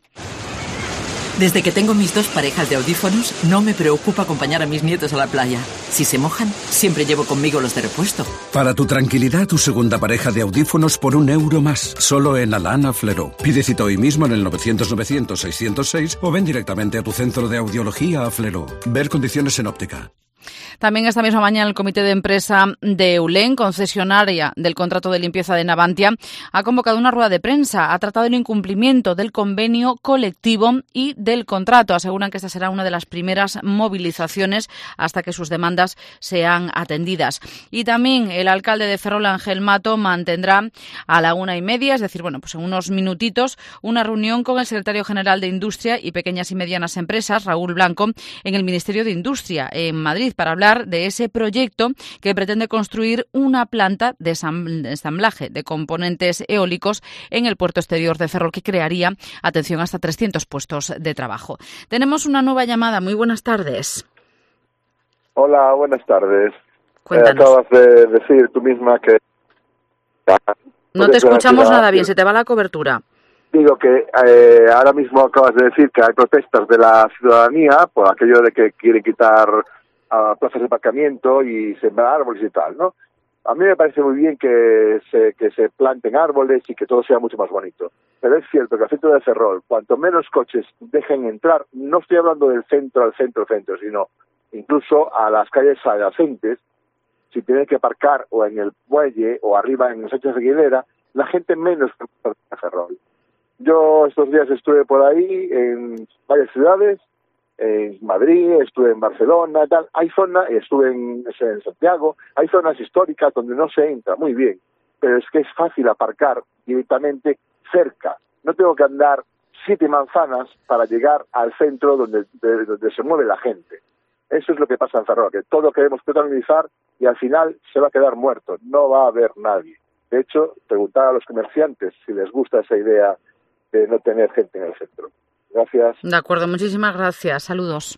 Desde que tengo mis 2 parejas de audífonos, no me preocupa acompañar a mis nietos a la playa. Si se mojan, siempre llevo conmigo los de repuesto. Para tu tranquilidad, tu segunda pareja de audífonos por €1 más, solo en Alana Flero. Pide cita hoy mismo en el 900-900-606 o ven directamente a tu centro de audiología a Flero. Ver condiciones en óptica. También esta misma mañana el Comité de Empresa de Eulen, concesionaria del contrato de limpieza de Navantia, ha convocado una rueda de prensa. Ha tratado el incumplimiento del convenio colectivo y del contrato. Aseguran que esta será una de las primeras movilizaciones hasta que sus demandas sean atendidas. Y también el alcalde de Ferrol, Ángel Mato, mantendrá a la 1:30, es decir, en unos minutitos, una reunión con el secretario general de Industria y Pequeñas y Medianas Empresas, Raúl Blanco, en el Ministerio de Industria, en Madrid, para hablar de ese proyecto que pretende construir una planta de ensamblaje de componentes eólicos en el puerto exterior de Ferrol, que crearía, atención, hasta 300 puestos de trabajo. Tenemos una nueva llamada. Muy buenas tardes. Hola, buenas tardes. Cuéntanos. Acabas de decir tú misma que... No te escuchamos nada bien, se te va la cobertura. Digo que ahora mismo acabas de decir que hay protestas de la ciudadanía por aquello de que quiere quitar plazas de aparcamiento y sembrar árboles y tal, ¿no? A mí me parece muy bien que se planten árboles y que todo sea mucho más bonito. Pero es cierto que al centro de Ferrol, cuanto menos coches dejen entrar, no estoy hablando del centro al centro, sino incluso a las calles adyacentes, si tienen que aparcar o en el muelle o arriba en Sánchez de Aguilera, la gente menos a Ferrol. Yo estos días estuve por ahí en varias ciudades, en Madrid, estuve en Barcelona, tal. Hay zonas, estuve en Santiago, hay zonas históricas donde no se entra, muy bien, pero es que es fácil aparcar directamente cerca. No tengo que andar 7 manzanas para llegar al centro donde se mueve la gente. Eso es lo que pasa en Ferrol, que todo queremos protagonizar y al final se va a quedar muerto, no va a haber nadie. De hecho, preguntar a los comerciantes si les gusta esa idea de no tener gente en el centro. Gracias. De acuerdo, muchísimas gracias. Saludos.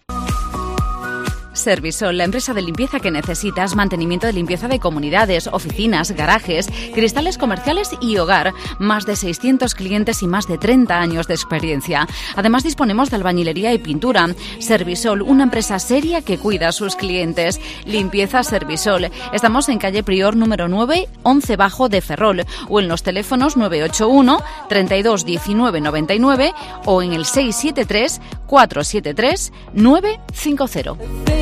Servisol, la empresa de limpieza que necesitas, mantenimiento de limpieza de comunidades, oficinas, garajes, cristales comerciales y hogar. Más de 600 clientes y más de 30 años de experiencia. Además, disponemos de albañilería y pintura. Servisol, una empresa seria que cuida a sus clientes. Limpieza Servisol. Estamos en calle Prior número 9, 11 Bajo de Ferrol, o en los teléfonos 981 32 19 99 o en el 673 473 950.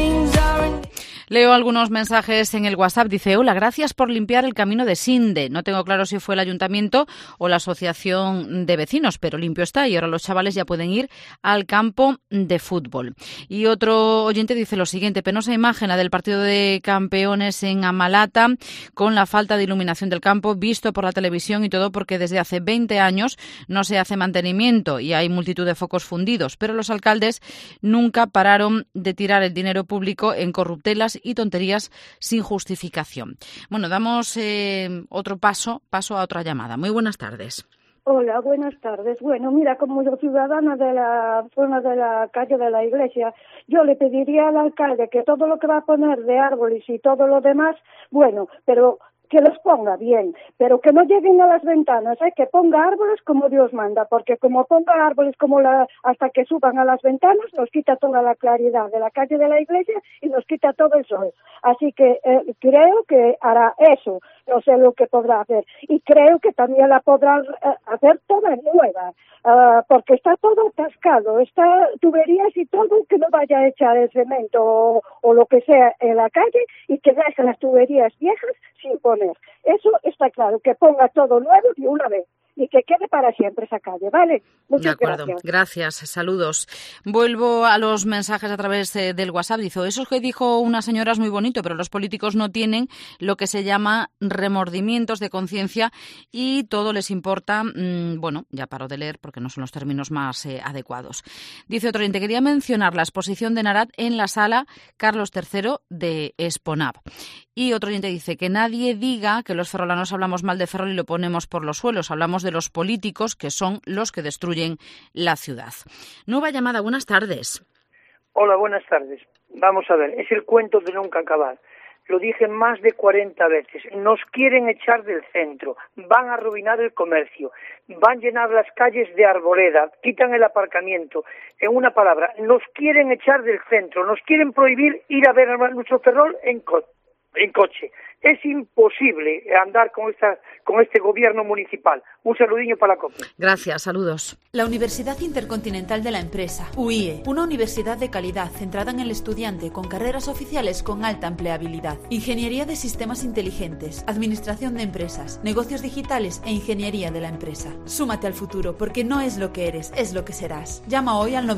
Leo algunos mensajes en el WhatsApp. Dice: hola, gracias por limpiar el camino de Sinde. No tengo claro si fue el ayuntamiento o la asociación de vecinos, pero limpio está y ahora los chavales ya pueden ir al campo de fútbol. Y otro oyente dice lo siguiente: penosa imagen la del partido de campeones en Amalata, con la falta de iluminación del campo, visto por la televisión y todo porque desde hace 20 años no se hace mantenimiento y hay multitud de focos fundidos, pero los alcaldes nunca pararon de tirar el dinero público en corruptelas y tonterías sin justificación. Bueno, damos otro paso a otra llamada. Muy buenas tardes. Hola, buenas tardes. Bueno, mira, como ciudadana de la zona de la calle de la Iglesia, yo le pediría al alcalde que todo lo que va a poner de árboles y todo lo demás, bueno, pero que los ponga bien, pero que no lleguen a las ventanas, que ponga árboles como Dios manda, porque como ponga árboles hasta que suban a las ventanas, nos quita toda la claridad de la calle de la Iglesia y nos quita todo el sol. Así que creo que hará eso, no sé lo que podrá hacer, y creo que también la podrá hacer toda nueva, porque está todo atascado, está tuberías y todo, que no vaya a echar el cemento o lo que sea en la calle y que deje las tuberías viejas sin poner. Eso está claro, que ponga todo nuevo de una vez y que quede para siempre esa calle, ¿vale? Muchas gracias. Saludos. Vuelvo a los mensajes a través del WhatsApp. Dice, eso que dijo una señora es muy bonito, pero los políticos no tienen lo que se llama remordimientos de conciencia y todo les importa. Bueno, ya paro de leer porque no son los términos más adecuados. Dice otro oyente, quería mencionar la exposición de Narat en la sala Carlos III de Esponab. Y otro oyente dice que nadie diga que los ferrolanos hablamos mal de Ferrol y lo ponemos por los suelos. Hablamos de los políticos que son los que destruyen la ciudad. Nueva llamada, buenas tardes. Hola, buenas tardes. Vamos a ver, es el cuento de nunca acabar. Lo dije más de 40 veces. Nos quieren echar del centro, van a arruinar el comercio, van a llenar las calles de arboleda, quitan el aparcamiento. En una palabra, nos quieren echar del centro, nos quieren prohibir ir a ver a nuestro Ferrol en coche. Es imposible andar con este gobierno municipal. Un saludinho para la COPE. Gracias, saludos. La Universidad Intercontinental de la Empresa, UIE, una universidad de calidad centrada en el estudiante con carreras oficiales con alta empleabilidad. Ingeniería de sistemas inteligentes, administración de empresas, negocios digitales e ingeniería de la empresa. Súmate al futuro, porque no es lo que eres, es lo que serás. Llama hoy al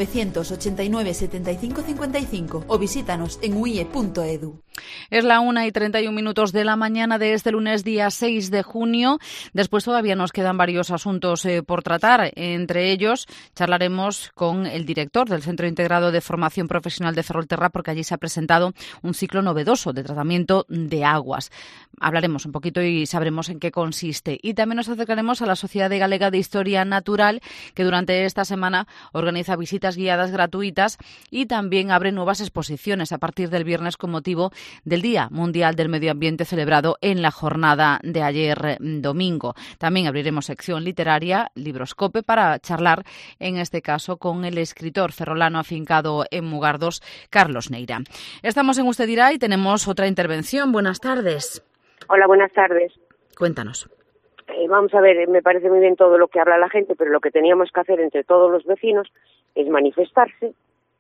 989 75 55 o visítanos en uie.edu. Es la 1:31 de la mañana de este lunes, día 6 de junio. Después todavía nos quedan varios asuntos por tratar. Entre ellos, charlaremos con el director del Centro Integrado de Formación Profesional de Ferrolterra, porque allí se ha presentado un ciclo novedoso de tratamiento de aguas. Hablaremos un poquito y sabremos en qué consiste. Y también nos acercaremos a la Sociedad Galega de Historia Natural, que durante esta semana organiza visitas guiadas gratuitas y también abre nuevas exposiciones a partir del viernes con motivo del Día Mundial del Medio Ambiente celebrado en la jornada de ayer domingo. También abriremos sección literaria, Libroscope, para charlar, en este caso, con el escritor ferrolano afincado en Mugardos, Carlos Neira. Estamos en Usted Dirá y tenemos otra intervención. Buenas tardes. Hola, buenas tardes. Cuéntanos. Vamos a ver, me parece muy bien todo lo que habla la gente, pero lo que teníamos que hacer entre todos los vecinos es manifestarse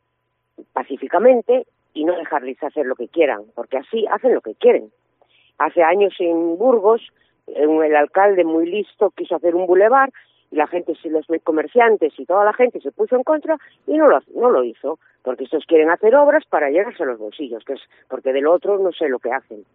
pacíficamente y no dejarles hacer lo que quieran, porque así hacen lo que quieren. Hace años en Burgos, el alcalde muy listo quiso hacer un bulevar y la gente, los comerciantes y toda la gente se puso en contra y no lo hizo, porque estos quieren hacer obras para llenarse los bolsillos, que es porque del otro no sé lo que hacen.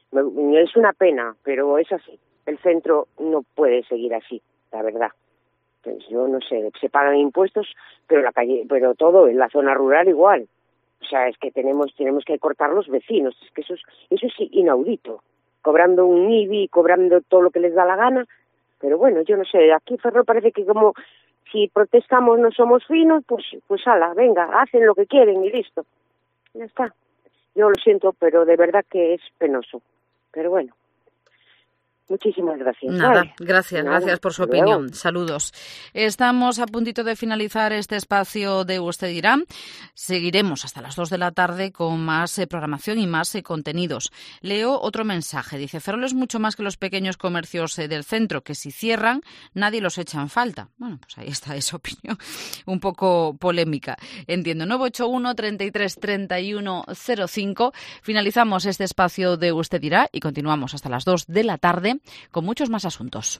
Es una pena, pero es así. El centro no puede seguir así, la verdad. Pues yo no sé, se pagan impuestos, pero la calle, pero todo en la zona rural igual. O sea, es que tenemos que cortar los vecinos, es que eso es inaudito, cobrando un IBI, cobrando todo lo que les da la gana, pero bueno, yo no sé, aquí Ferrol parece que como si protestamos no somos finos, pues ala, venga, hacen lo que quieren y listo, ya está. Yo lo siento, pero de verdad que es penoso, pero bueno. Muchísimas gracias. Nada, gracias por su opinión. Saludos. Estamos a puntito de finalizar este espacio de Usted Dirá. Seguiremos hasta las 2 de la tarde con más programación y más contenidos. Leo otro mensaje. Dice, Ferrol es mucho más que los pequeños comercios del centro, que si cierran, nadie los echa en falta. Bueno, pues ahí está esa opinión un poco polémica. Entiendo. 981 33 31 05. Finalizamos este espacio de Usted Dirá y continuamos hasta las 2 de la tarde con muchos más asuntos.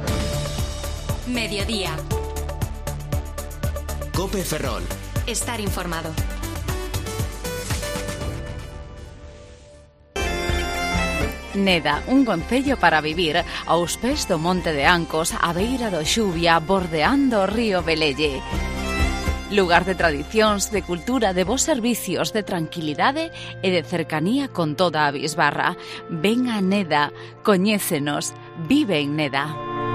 Mediodía. COPE Ferrol. Estar informado. Neda, un concello para vivir aos pés do Monte de Ancos, á beira do Xuvia, bordeando o río Velelle. Lugar de tradicións, de cultura, de bons servicios, de tranquilidade e de cercanía con toda a bisbarra. Ven a Neda, coñécenos, vive en Neda.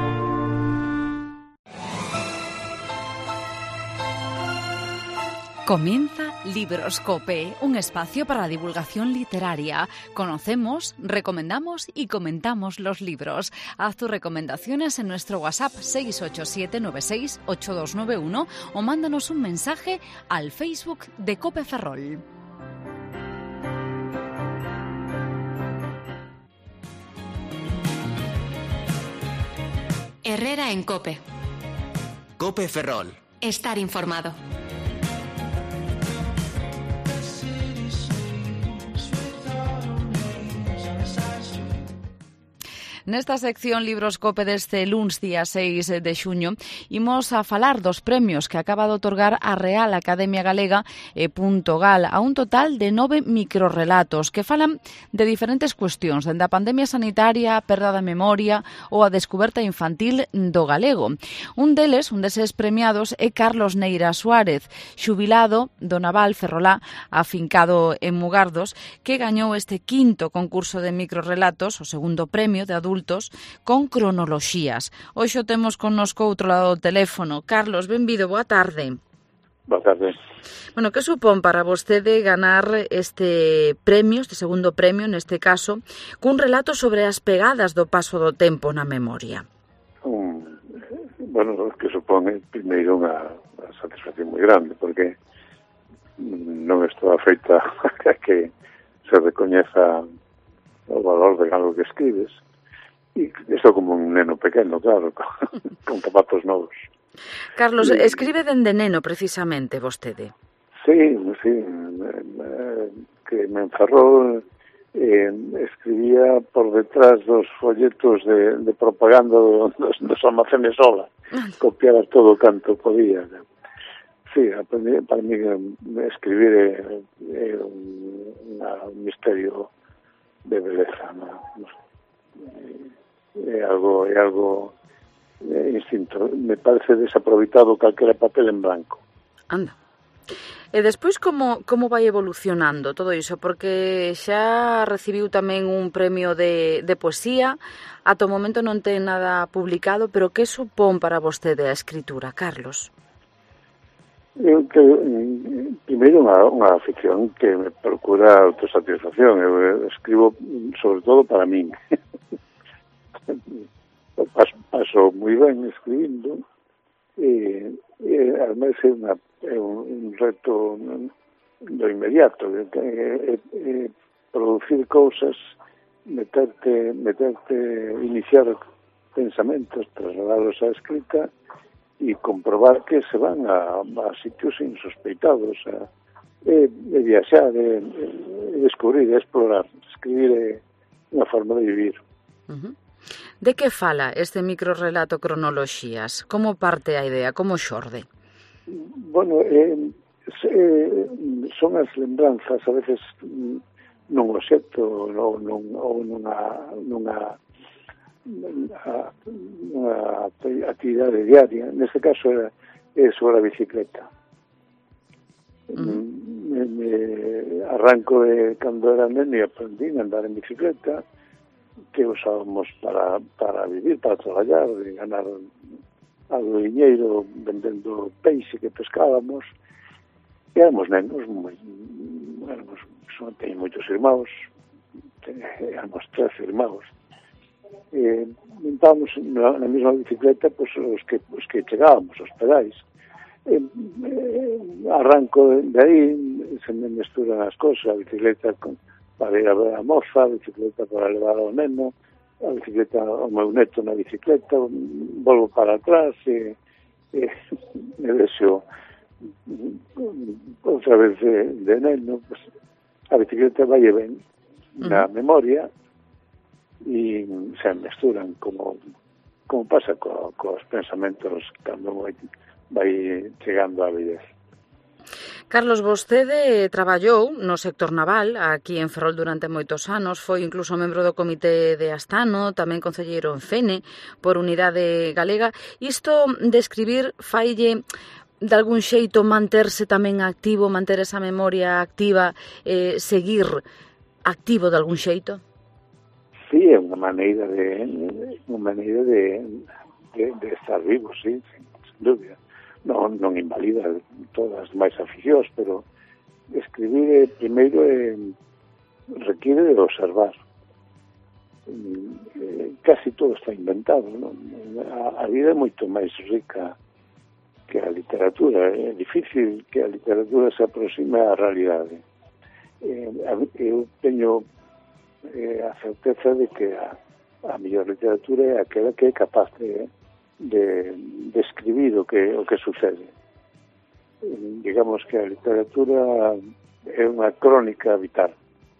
Comienza Libroscope, un espacio para la divulgación literaria. Conocemos, recomendamos y comentamos los libros. Haz tus recomendaciones en nuestro WhatsApp 687968291 o mándanos un mensaje al Facebook de Cope Ferrol. Herrera en Cope. Cope Ferrol. Estar informado. Nesta sección Libroscope deste luns día 6 de xuño imos a falar dos premios que acaba de otorgar a Real Academia Galega e Puntogal a un total de 9 microrrelatos que falan de diferentes cuestións, dende a pandemia sanitaria, a perda da memoria ou a descoberta infantil do galego. Un deses premiados é Carlos Neira Suárez, xubilado do Naval Ferrolá, afincado en Mugardos, que gañou este quinto concurso de microrrelatos, o segundo premio de adultos, con cronoloxías. Hoxe o temos connosco outro lado do teléfono. Carlos, benvido, boa tarde. Boa tarde. Bueno, que supón para vostede ganar este premio, este segundo premio, neste caso, cun relato sobre as pegadas do paso do tempo na memoria? Bueno, que supón primeiro unha satisfacción moi grande, porque non estou afeita a que se recoñeza o valor de algo que escribes. E isto como un neno pequeno, claro, con zapatos novos. Carlos, escribe dende neno, precisamente, vostede. Sí, que me encerrou, escribía por detrás dos folletos de propaganda dos almacenes Ola. Copiaba todo canto podía. Sí, para mí escribir é un misterio de beleza, non sei. É algo instinto. Me parece desaproveitado calquera papel en branco. Anda. E despois como vai evolucionando todo iso? Porque xa recibiu tamén un premio de poesía, ata o momento non ten nada publicado, pero que supón para vostede a escritura, Carlos? Eu que primeiro unha afición que me procura autosatisfacción. Eu escribo sobre todo para min. Paso moi ben escribindo e además é un reto do inmediato, producir cousas, meterte, iniciar pensamentos, trasladarlos á escrita e comprobar que se van a sitios insospeitados, viaxar, descubrir, explorar. Escribir é unha forma de vivir. De que fala este microrrelato Cronoloxías? Como parte a idea? Como xorde? Bueno, son as lembranzas, a veces nun obxecto ou nunha actividade diaria. Neste caso é sobre a bicicleta. Me arranco de cando era neno e aprendí a andar en bicicleta, que usábamos para vivir, para traballar, de ganar algo de diñeiro vendendo peixe que pescábamos. E éramos nenos, teño moitos irmãos, éramos 13 irmãos. Montábamos na mesma bicicleta pues, os que chegábamos, os pedais. Arranco de aí, se me mesturan as cosas, a bicicleta para ir a ver a moza, a bicicleta para levar ao neno, a bicicleta ao meu neto na bicicleta, volvo para atrás e me deixo outra vez de neno, pues, a bicicleta vai ben na memoria e se mesturan como pasa cos pensamentos cando vai chegando a videz. Carlos, vostede traballou no sector naval aquí en Ferrol durante moitos anos, foi incluso membro do comité de Astano, tamén concelleiro en Fene por Unidade Galega. Isto de escribir faille de algún xeito manterse tamén activo, manter esa memoria activa, seguir activo de algún xeito? Sí, é unha maneira de estar vivo, sí, sin dúbida. Non invalida todas as demais aficións, pero escribir primeiro requiere de observar. Casi todo está inventado, non? A vida é moito máis rica que a literatura. É difícil que a literatura se aproxime á realidade. Eu teño a certeza de que a mellor literatura é aquela que é capaz de escribir o que sucede. Digamos que a literatura é unha crónica vital.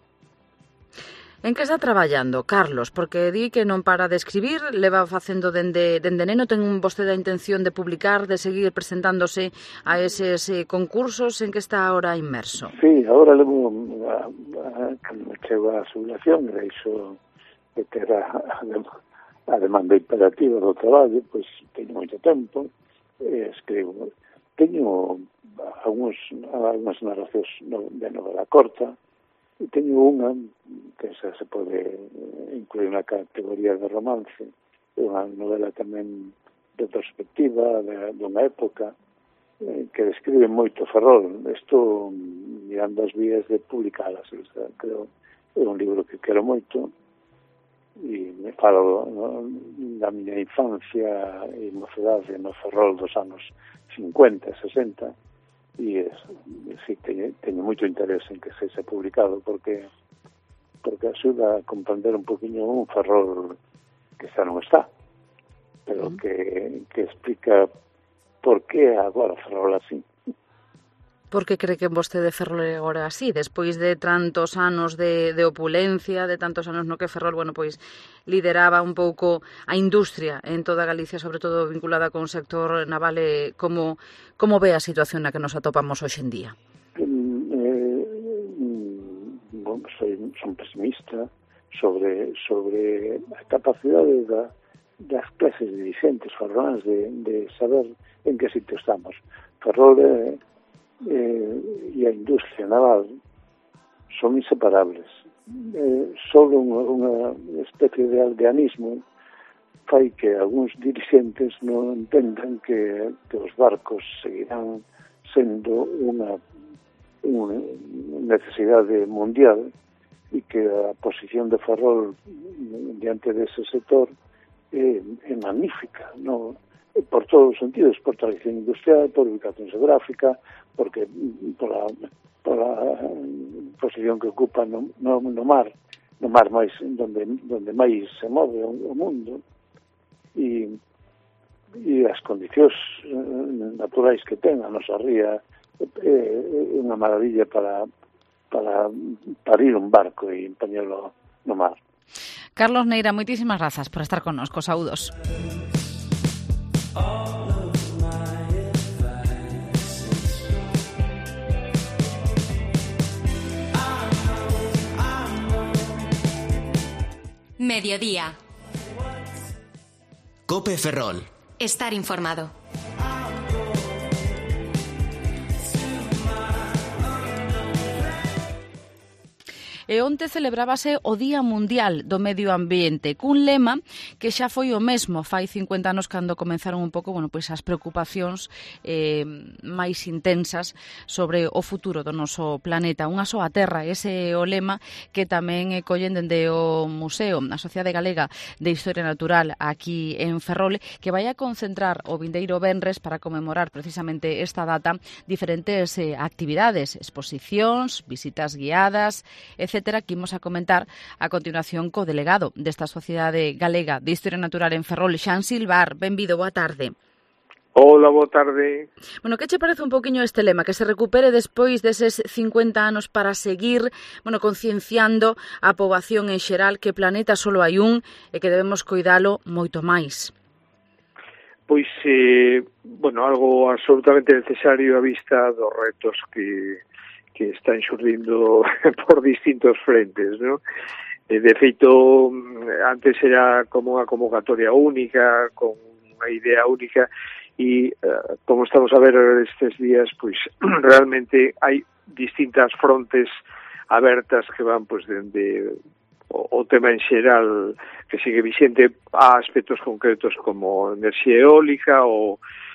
En que está traballando, Carlos? Porque di que non para de escribir, leva facendo dende neno. Ten vostede a intención de publicar, de seguir presentándose a eses concursos? En que está ahora inmerso? Sí, agora levo cando chego a xubilación, e iso de ter a demanda imperativa do traballo, pois teño moito tempo, escribo. Teño algunhas narracións de novela corta, e teño unha que se pode incluir na categoría de romance, unha novela tamén retrospectiva dunha época que describe moito Ferrol. Estou mirando as vías de publicalas, creo é un libro que quero moito e me falo da miña infancia e mocedade no Ferrol dos anos 50, 60, e sí, teño moito interés en que sexa publicado porque axuda a comprender un poquinho un Ferrol que xa non está, pero que explica por que agora Ferrol así. Por que cree que vostede Ferrol agora así? Despois de tantos anos de opulencia, de tantos anos no que Ferrol, pois lideraba un pouco a industria en toda Galicia, sobre todo vinculada con o sector naval, como ve a situación na que nos atopamos hoxe en día? Son pesimista sobre a capacidade das clases dirigentes ferrolanas de saber en que sitio estamos. Ferrol e a industria naval son inseparables. Solo unha especie de aldeanismo fai que algúns dirigentes non entendan que os barcos seguirán sendo unha necesidade mundial e que a posición de Ferrol diante dese sector é magnífica, non? Por todos os sentidos, por tradición industrial, por ubicación geográfica, porque por a posición que ocupa no mar máis donde máis se move o mundo, e as condicións naturais que ten a nosa ría é unha maravilla para parir un barco e empeñalo no mar. Carlos Neira, moitísimas grazas por estar connosco. Saúdos. Mediodía. COPE Ferrol. Estar informado. E onte celebrábase o Día Mundial do Medio Ambiente, cun lema que xa foi o mesmo fai 50 anos cando comenzaron un pouco, as preocupacións máis intensas sobre o futuro do noso planeta. Unha soa terra, ese é o lema que tamén collen dende o Museo, a Sociedade Galega de Historia Natural aquí en Ferrol, que vai a concentrar o vindeiro venres para conmemorar precisamente esta data diferentes actividades, exposicións, visitas guiadas, etc., que imos a comentar a continuación co delegado desta Sociedade Galega de Historia Natural en Ferrol, Xan Silvar. Benvido, boa tarde. Hola, boa tarde. Que che parece un pouquiño este lema, que se recupere despois deses 50 anos para seguir, concienciando a poboación en xeral que planeta solo hai un e que debemos cuidalo moito máis? Pois, algo absolutamente necesario a vista dos retos que están xurdindo por distintos frentes, ¿no? De feito, antes era como unha convocatoria única, con unha idea única, e como estamos a ver estes días, pois realmente hai distintas frontes abertas que van pois dende o tema en xeral que sigue vixente a aspectos concretos como enerxía eólica ou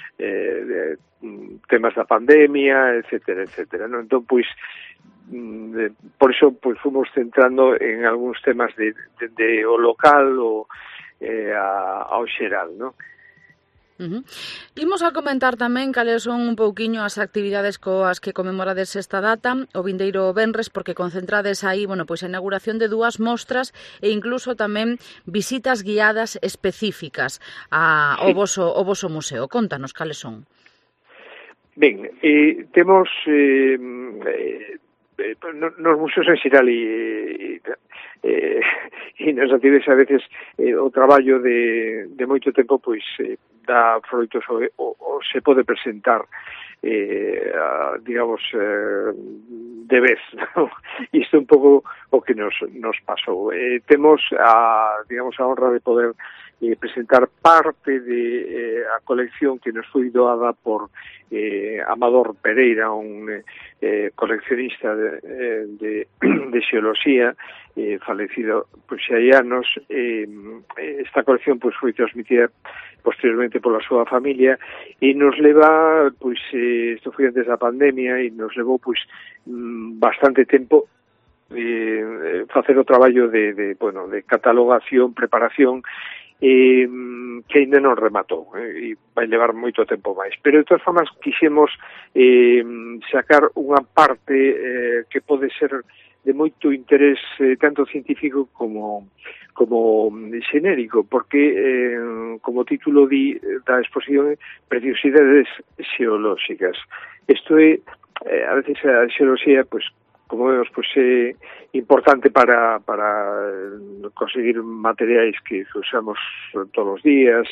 temas da pandemia, etcétera, etcétera, non? Entón, pois, por iso pois fomos centrando en algúns temas de o local ou ao xeral, non? Imos a comentar tamén cales son un pouquiño as actividades coas que conmemorades esta data o vindeiro venres, porque concentrades aí, bueno, pois a inauguración de 2 mostras e incluso tamén visitas guiadas específicas ao voso museo. Contanos cales son. Ben, temos nos museos en xeral e nas actividades a veces o traballo de moito tempo pois dá froitos ou se pode presentar digamos de vez, ¿no? Isto é un pouco o que nos pasou. Temos a honra de poder presentar parte de a colección que nos foi doada por Amador Pereira, un coleccionista de xeoloxía falecido pois hai anos. Esta colección pois foi transmitida posteriormente pola súa familia e nos leva, pois isto foi antes da pandemia e nos levou pois bastante tempo facer o traballo de catalogación, preparación que ainda non rematou e vai levar moito tempo máis, pero de todas formas quixemos sacar unha parte que pode ser de moito interés tanto científico como xenérico, porque como título da exposición Preciosidades xeolóxicas. Isto é, a veces a xeoloxía, pois, como vemos, pois é importante para conseguir materiais que usamos todos os días,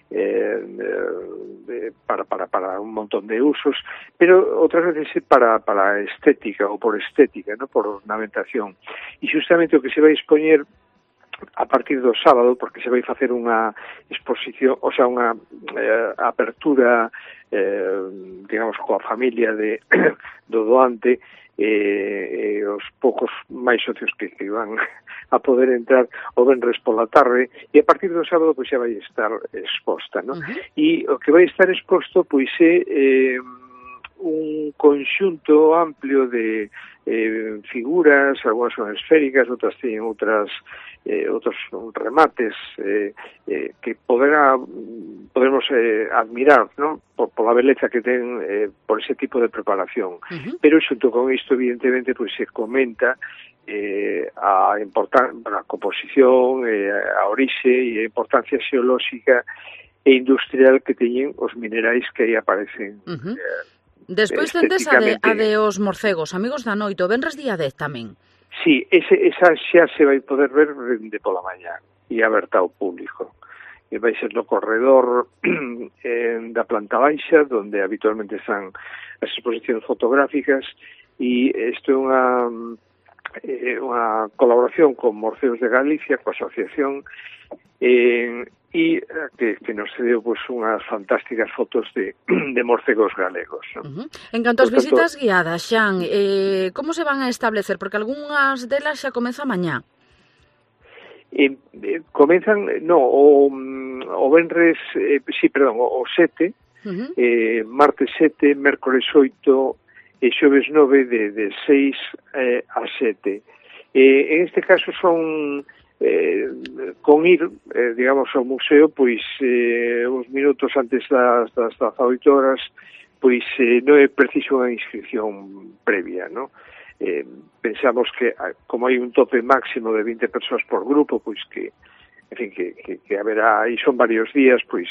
para un montón de usos, pero outras veces para estética ou por estética, ¿no? Por ornamentación. E justamente o que se vai expoñer a partir do sábado, porque se vai facer unha exposición, o sea, unha apertura, digamos, coa familia do doante, os poucos máis socios que van a poder entrar o venres pola tarde, e a partir do sábado pois xa vai estar exposta, ¿no? E o que vai estar exposto pois é un conxunto amplio de figuras, algunhas son esféricas, outras teñen outros remates que podemos admirar, ¿no? Por la beleza que ten por ese tipo de preparación. Pero xunto con isto, evidentemente, pues se comenta a composición, a orixe e a importancia xeolóxica e industrial que teñen os minerais que aí aparecen. Despois tendes a de os morcegos, amigos da noite, o venres día 10 tamén. Sí, esa xa se vai poder ver de pola mañá e aberta ao público. E vai ser no corredor da planta baixa, onde habitualmente están as exposicións fotográficas, e isto é unha colaboración con Morcegos de Galicia, coa asociación, e que nos cedeu pues, unhas fantásticas fotos de morcegos galegos, ¿no? En canto ás visitas guiadas, Xan, como se van a establecer? Porque algunhas delas xa comeza mañá. Comenzan, o venres, o 7, martes 7, mércores 8 e xoves 9 de 6 a 7. En este caso son con ir, digamos, ao museo, pois uns minutos antes das 18 horas, pois non é preciso unha inscripción previa, ¿no? Pensamos que, como hai un tope máximo de 20 persoas por grupo, pois que, en fin, que haberá, e son varios días, pois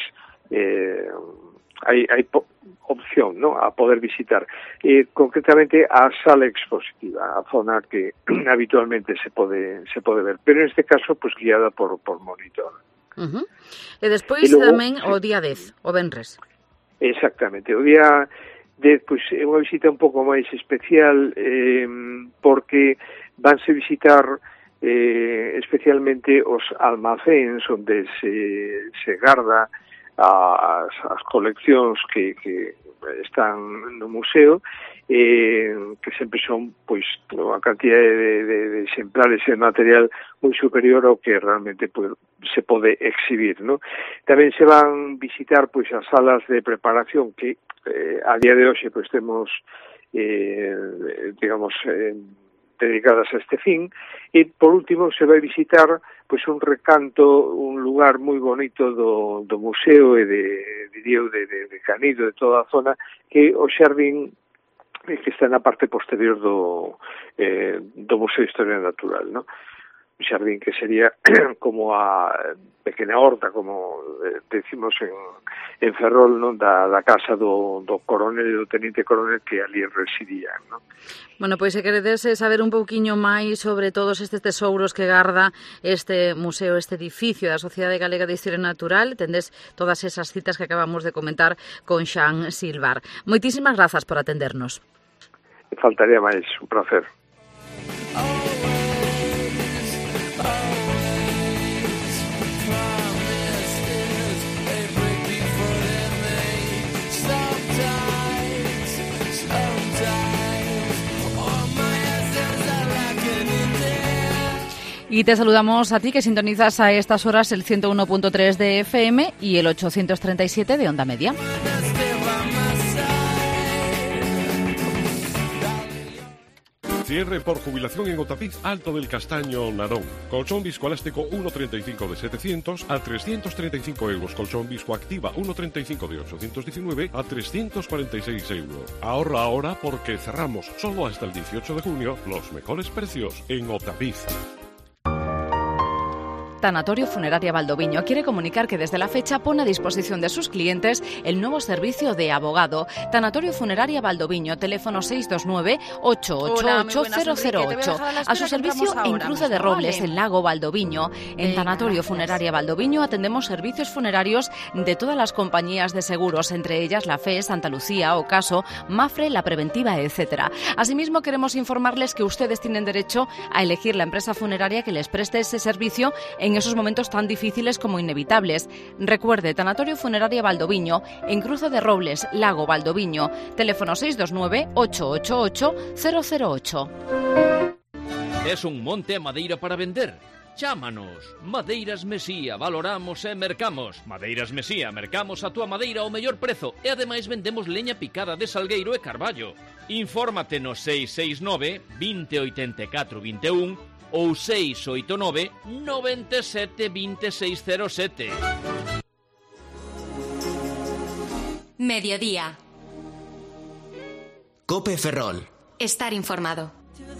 hai opción, ¿no?, a poder visitar concretamente a sala expositiva, a zona que habitualmente se pode ver, pero en este caso pues guiada por monitor. E despois tamén o día 10, o venres. Exactamente, o día 10 pues, é unha visita un pouco máis especial porque vanse visitar especialmente os almacéns onde se garda as coleccións que están no museo, que sempre son pois a cantidade de exemplares e material moi superior ao que realmente se pode exhibir, ¿no? Tamén se van visitar pois as salas de preparación que a día de hoxe pois temos digamos dedicadas a este fin, e por último se vai visitar pois un recanto, un lugar moi bonito do museo e de Canido, de toda a zona, que o xardín que está na parte posterior do Museo de Historia Natural, ¿no? Un xardín que sería como a pequena horta, como decimos en Ferrol, ¿no? da casa do coronel e do teniente coronel que ali residían, ¿no? Bueno, pois se queredes saber un pouquiño máis sobre todos estes tesouros que garda este museo, este edificio da Sociedade Galega de Historia Natural, tendes todas esas citas que acabamos de comentar con Xan Silvar. Moitísimas grazas por atendernos. Faltaría máis, un placer. Y te saludamos a ti que sintonizas a estas horas el 101.3 de FM y el 837 de Onda Media. Cierre por jubilación en Otapiz Alto del Castaño, Narón. Colchón viscoelástico 1,35 de 700 a 335 euros. Colchón viscoactiva 1,35 de 819 a 346 euros. Ahorra ahora porque cerramos solo hasta el 18 de junio los mejores precios en Otapiz. Tanatorio Funeraria Valdoviño quiere comunicar que desde la fecha pone a disposición de sus clientes el nuevo servicio de abogado. Tanatorio Funeraria Valdoviño, teléfono 629-888-008. A su servicio en Cruce de Robles, en Lago Valdoviño. En Tanatorio Funeraria Valdoviño atendemos servicios funerarios de todas las compañías de seguros, entre ellas la FE, Santa Lucía, Ocaso, Mafre, La Preventiva, etc. Asimismo, queremos informarles que ustedes tienen derecho a elegir la empresa funeraria que les preste ese servicio en esos momentos tan difíciles como inevitables. Recuerde, Tanatorio Funeraria Valdoviño, en Cruce de Robles, Lago Valdoviño, teléfono 629-888-008. Es un monte a madeira para vender? Chámanos. Madeiras Mesía, valoramos e mercamos. Madeiras Mesía, mercamos a túa madeira ao mellor prezo e ademais vendemos leña picada de salgueiro e carballo. Infórmate no 669 2084 21 ou 689 97 2607. Mediodía. COPE Ferrol. Estar informado.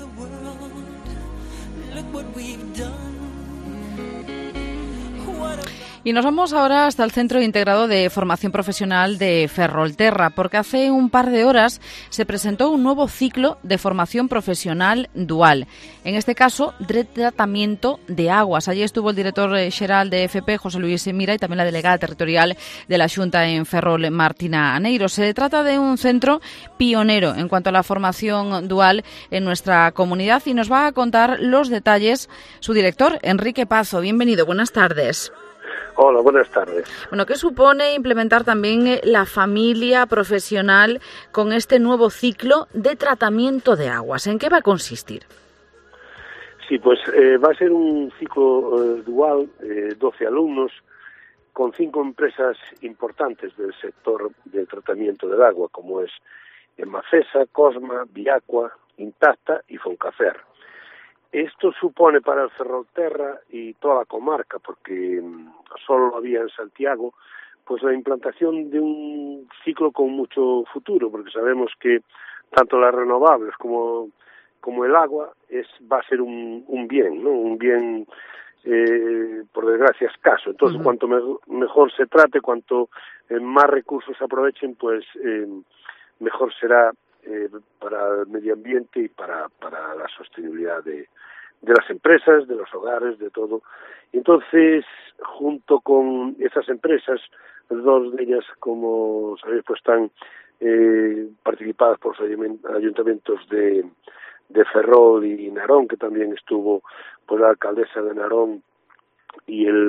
Y nos vamos ahora hasta el Centro Integrado de Formación Profesional de Ferrolterra, porque hace un par de horas se presentó un nuevo ciclo de formación profesional dual. En este caso, de tratamiento de aguas. Allí estuvo el director xeral de FP, José Luis Mira, y también la delegada territorial de la Xunta en Ferrol, Martina Aneiro. Se trata de un centro pionero en cuanto a la formación dual en nuestra comunidad y nos va a contar los detalles su director, Enrique Pazo. Bienvenido, buenas tardes. Hola, buenas tardes. Bueno, ¿qué supone implementar también la familia profesional con este nuevo ciclo de tratamiento de aguas? ¿En qué va a consistir? Sí, pues va a ser un ciclo dual, 12 alumnos, con 5 empresas importantes del sector de tratamiento del agua, como es Emacesa, Cosma, Viacua, Intacta y Foncafer. Esto supone para el Ferrolterra y toda la comarca, porque solo lo había en Santiago, pues la implantación de un ciclo con mucho futuro, porque sabemos que tanto las renovables como el agua va a ser un bien, ¿no? Un bien, por desgracia, escaso. Entonces, cuanto mejor se trate, cuanto más recursos se aprovechen, pues mejor será para el medio ambiente y para la sostenibilidad de las empresas, de los hogares, de todo. Entonces, junto con esas empresas, 2 de ellas, como sabéis, pues están participadas por los ayuntamientos de Ferrol y Narón, que también estuvo pues la alcaldesa de Narón y el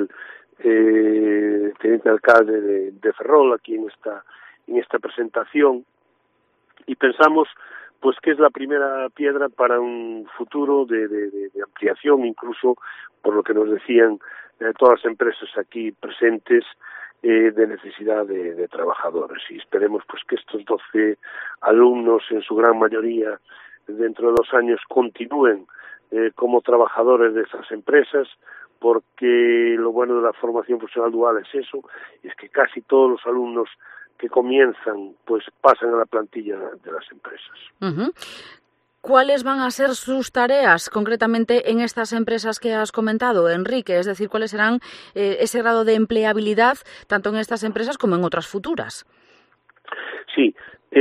teniente alcalde de Ferrol, aquí en esta presentación, y pensamos pues que es la primera piedra para un futuro de ampliación, incluso por lo que nos decían todas las empresas aquí presentes, de necesidad de trabajadores. Y esperemos pues que estos 12 alumnos, en su gran mayoría, dentro de 2 años continúen como trabajadores de esas empresas, porque lo bueno de la formación profesional dual es eso, es que casi todos los alumnos que comienzan pues pasan a la plantilla de las empresas. Uh-huh. ¿Cuáles van a ser sus tareas concretamente en estas empresas que has comentado, Enrique? Es decir, ¿cuáles serán ese grado de empleabilidad tanto en estas empresas como en otras futuras? Sí,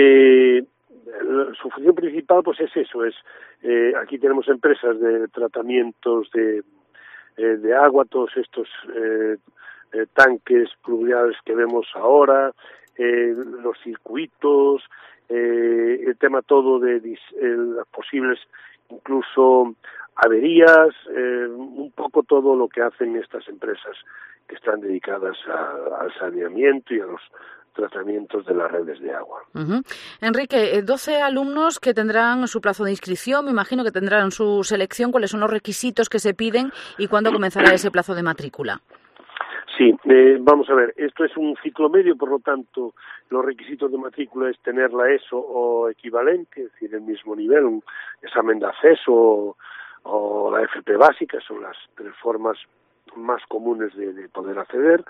su función principal pues es eso, aquí tenemos empresas de tratamientos de agua, todos estos tanques pluviales que vemos ahora, los circuitos, el tema todo de las posibles incluso averías, un poco todo lo que hacen estas empresas que están dedicadas al saneamiento y a los tratamientos de las redes de agua. Uh-huh. Enrique, 12 alumnos que tendrán su plazo de inscripción, me imagino que tendrán su selección, ¿cuáles son los requisitos que se piden y cuándo comenzará ese plazo de matrícula? Sí, vamos a ver, esto es un ciclo medio, por lo tanto, los requisitos de matrícula es tener la ESO o equivalente, es decir, el mismo nivel, un examen de acceso o la FP básica, son las 3 formas más comunes de poder acceder.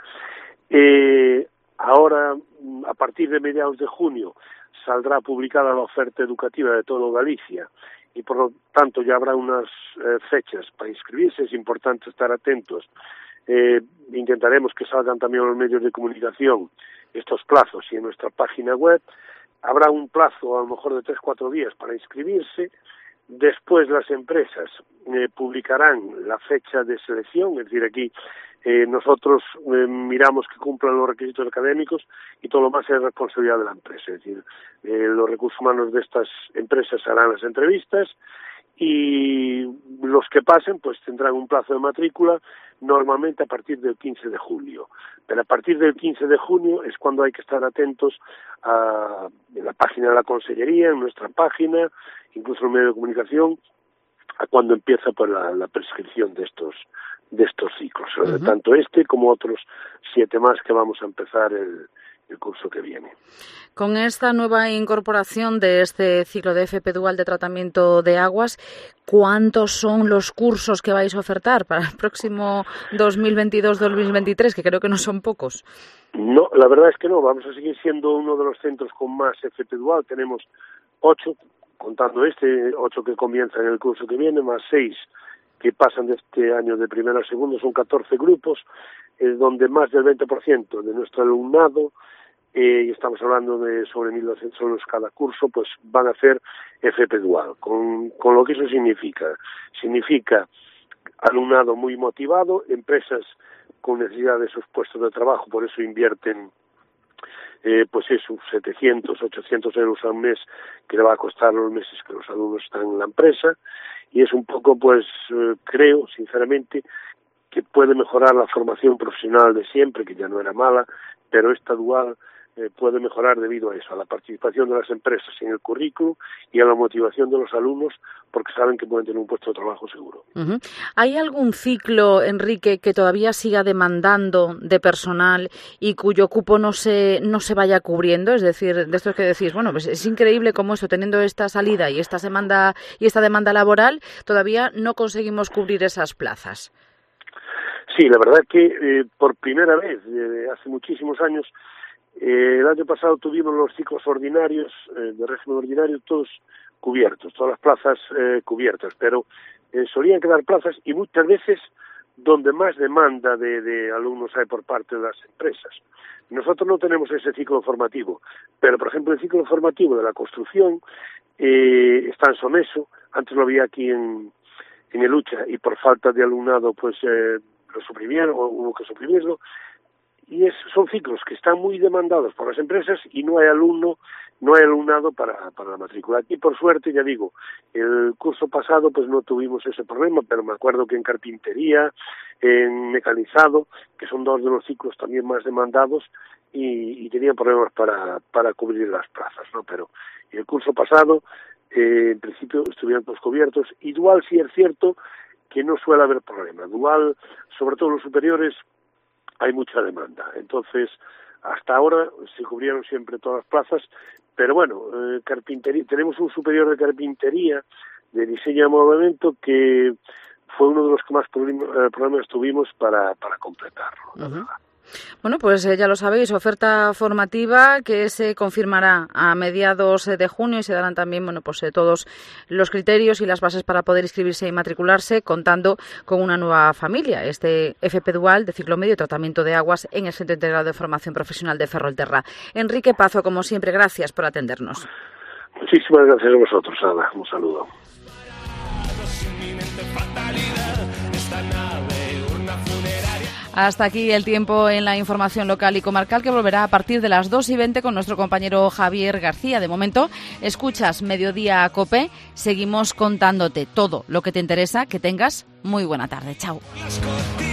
Ahora, a partir de mediados de junio, saldrá publicada la oferta educativa de todo Galicia y, por lo tanto, ya habrá unas fechas para inscribirse. Es importante estar atentos. Intentaremos que salgan también los medios de comunicación estos plazos y en nuestra página web habrá un plazo a lo mejor de 3-4 días para inscribirse. Después las empresas publicarán la fecha de selección, es decir, aquí nosotros miramos que cumplan los requisitos académicos y todo lo más es responsabilidad de la empresa, es decir, los recursos humanos de estas empresas harán las entrevistas y los que pasen pues tendrán un plazo de matrícula normalmente a partir del 15 de julio. Pero a partir del 15 de junio es cuando hay que estar atentos en la página de la Consellería, en nuestra página, incluso en el medio de comunicación, a cuando empieza pues la prescripción de estos ciclos, uh-huh. Tanto como otros 7 más que vamos a empezar el curso que viene. Con esta nueva incorporación de este ciclo de FP Dual de tratamiento de aguas, ¿cuántos son los cursos que vais a ofertar para el próximo 2022-2023? Que creo que no son pocos. No, la verdad es que no. Vamos a seguir siendo uno de los centros con más FP Dual. Tenemos 8, contando 8 que comienzan en el curso que viene, más 6 que pasan de este año de primero a segundo, son 14 grupos, donde más del 20% de nuestro alumnado, y estamos hablando de sobre 1.200 alumnos cada curso, pues van a hacer FP Dual, con lo que eso significa. Significa alumnado muy motivado, empresas con necesidad de sus puestos de trabajo, por eso invierten pues eso, 700, 800 euros al mes que le va a costar los meses que los alumnos están en la empresa, y es un poco, pues, creo, sinceramente, que puede mejorar la formación profesional de siempre, que ya no era mala, pero esta dual puede mejorar debido a eso, a la participación de las empresas en el currículum y a la motivación de los alumnos, porque saben que pueden tener un puesto de trabajo seguro. Uh-huh. ¿Hay algún ciclo, Enrique, que todavía siga demandando de personal y cuyo cupo no se vaya cubriendo? Es decir, de estos que decís, bueno, pues es increíble cómo eso, teniendo esta salida y esta demanda laboral, todavía no conseguimos cubrir esas plazas. Sí, la verdad que por primera vez, hace muchísimos años, el año pasado tuvimos los ciclos ordinarios, de régimen ordinario, todos cubiertos, todas las plazas cubiertas, pero solían quedar plazas y muchas veces donde más demanda de alumnos hay por parte de las empresas. Nosotros no tenemos ese ciclo formativo, pero por ejemplo el ciclo formativo de la construcción está en Soneso, antes lo había aquí en Elucha y por falta de alumnado pues lo suprimieron o hubo que suprimirlo. y son ciclos que están muy demandados por las empresas y no hay alumnado para la matrícula. Aquí, por suerte, ya digo, el curso pasado pues no tuvimos ese problema, pero me acuerdo que en carpintería, en mecanizado, que son dos de los ciclos también más demandados, y tenían problemas para cubrir las plazas, ¿no? Pero el curso pasado, en principio, estuvieron todos cubiertos. Y dual sí es cierto que no suele haber problema. Dual, sobre todo los superiores, hay mucha demanda. Entonces, hasta ahora se cubrieron siempre todas las plazas, pero bueno, carpintería, tenemos un superior de carpintería, de diseño y amoblamiento, que fue uno de los que más problemas tuvimos para completarlo, la verdad. Bueno, pues ya lo sabéis, oferta formativa que se confirmará a mediados de junio y se darán también, bueno, pues todos los criterios y las bases para poder inscribirse y matricularse, contando con una nueva familia, este FP Dual de ciclo medio y tratamiento de aguas en el Centro Integrado de Formación Profesional de Ferrolterra. Enrique Pazo, como siempre, gracias por atendernos. Muchísimas gracias a vosotros, Ana. Un saludo. Hasta aquí el tiempo en la información local y comarcal, que volverá a partir de las 2:20 con nuestro compañero Javier García. De momento, escuchas Mediodía COPE. Seguimos contándote todo lo que te interesa. Que tengas muy buena tarde. Chao.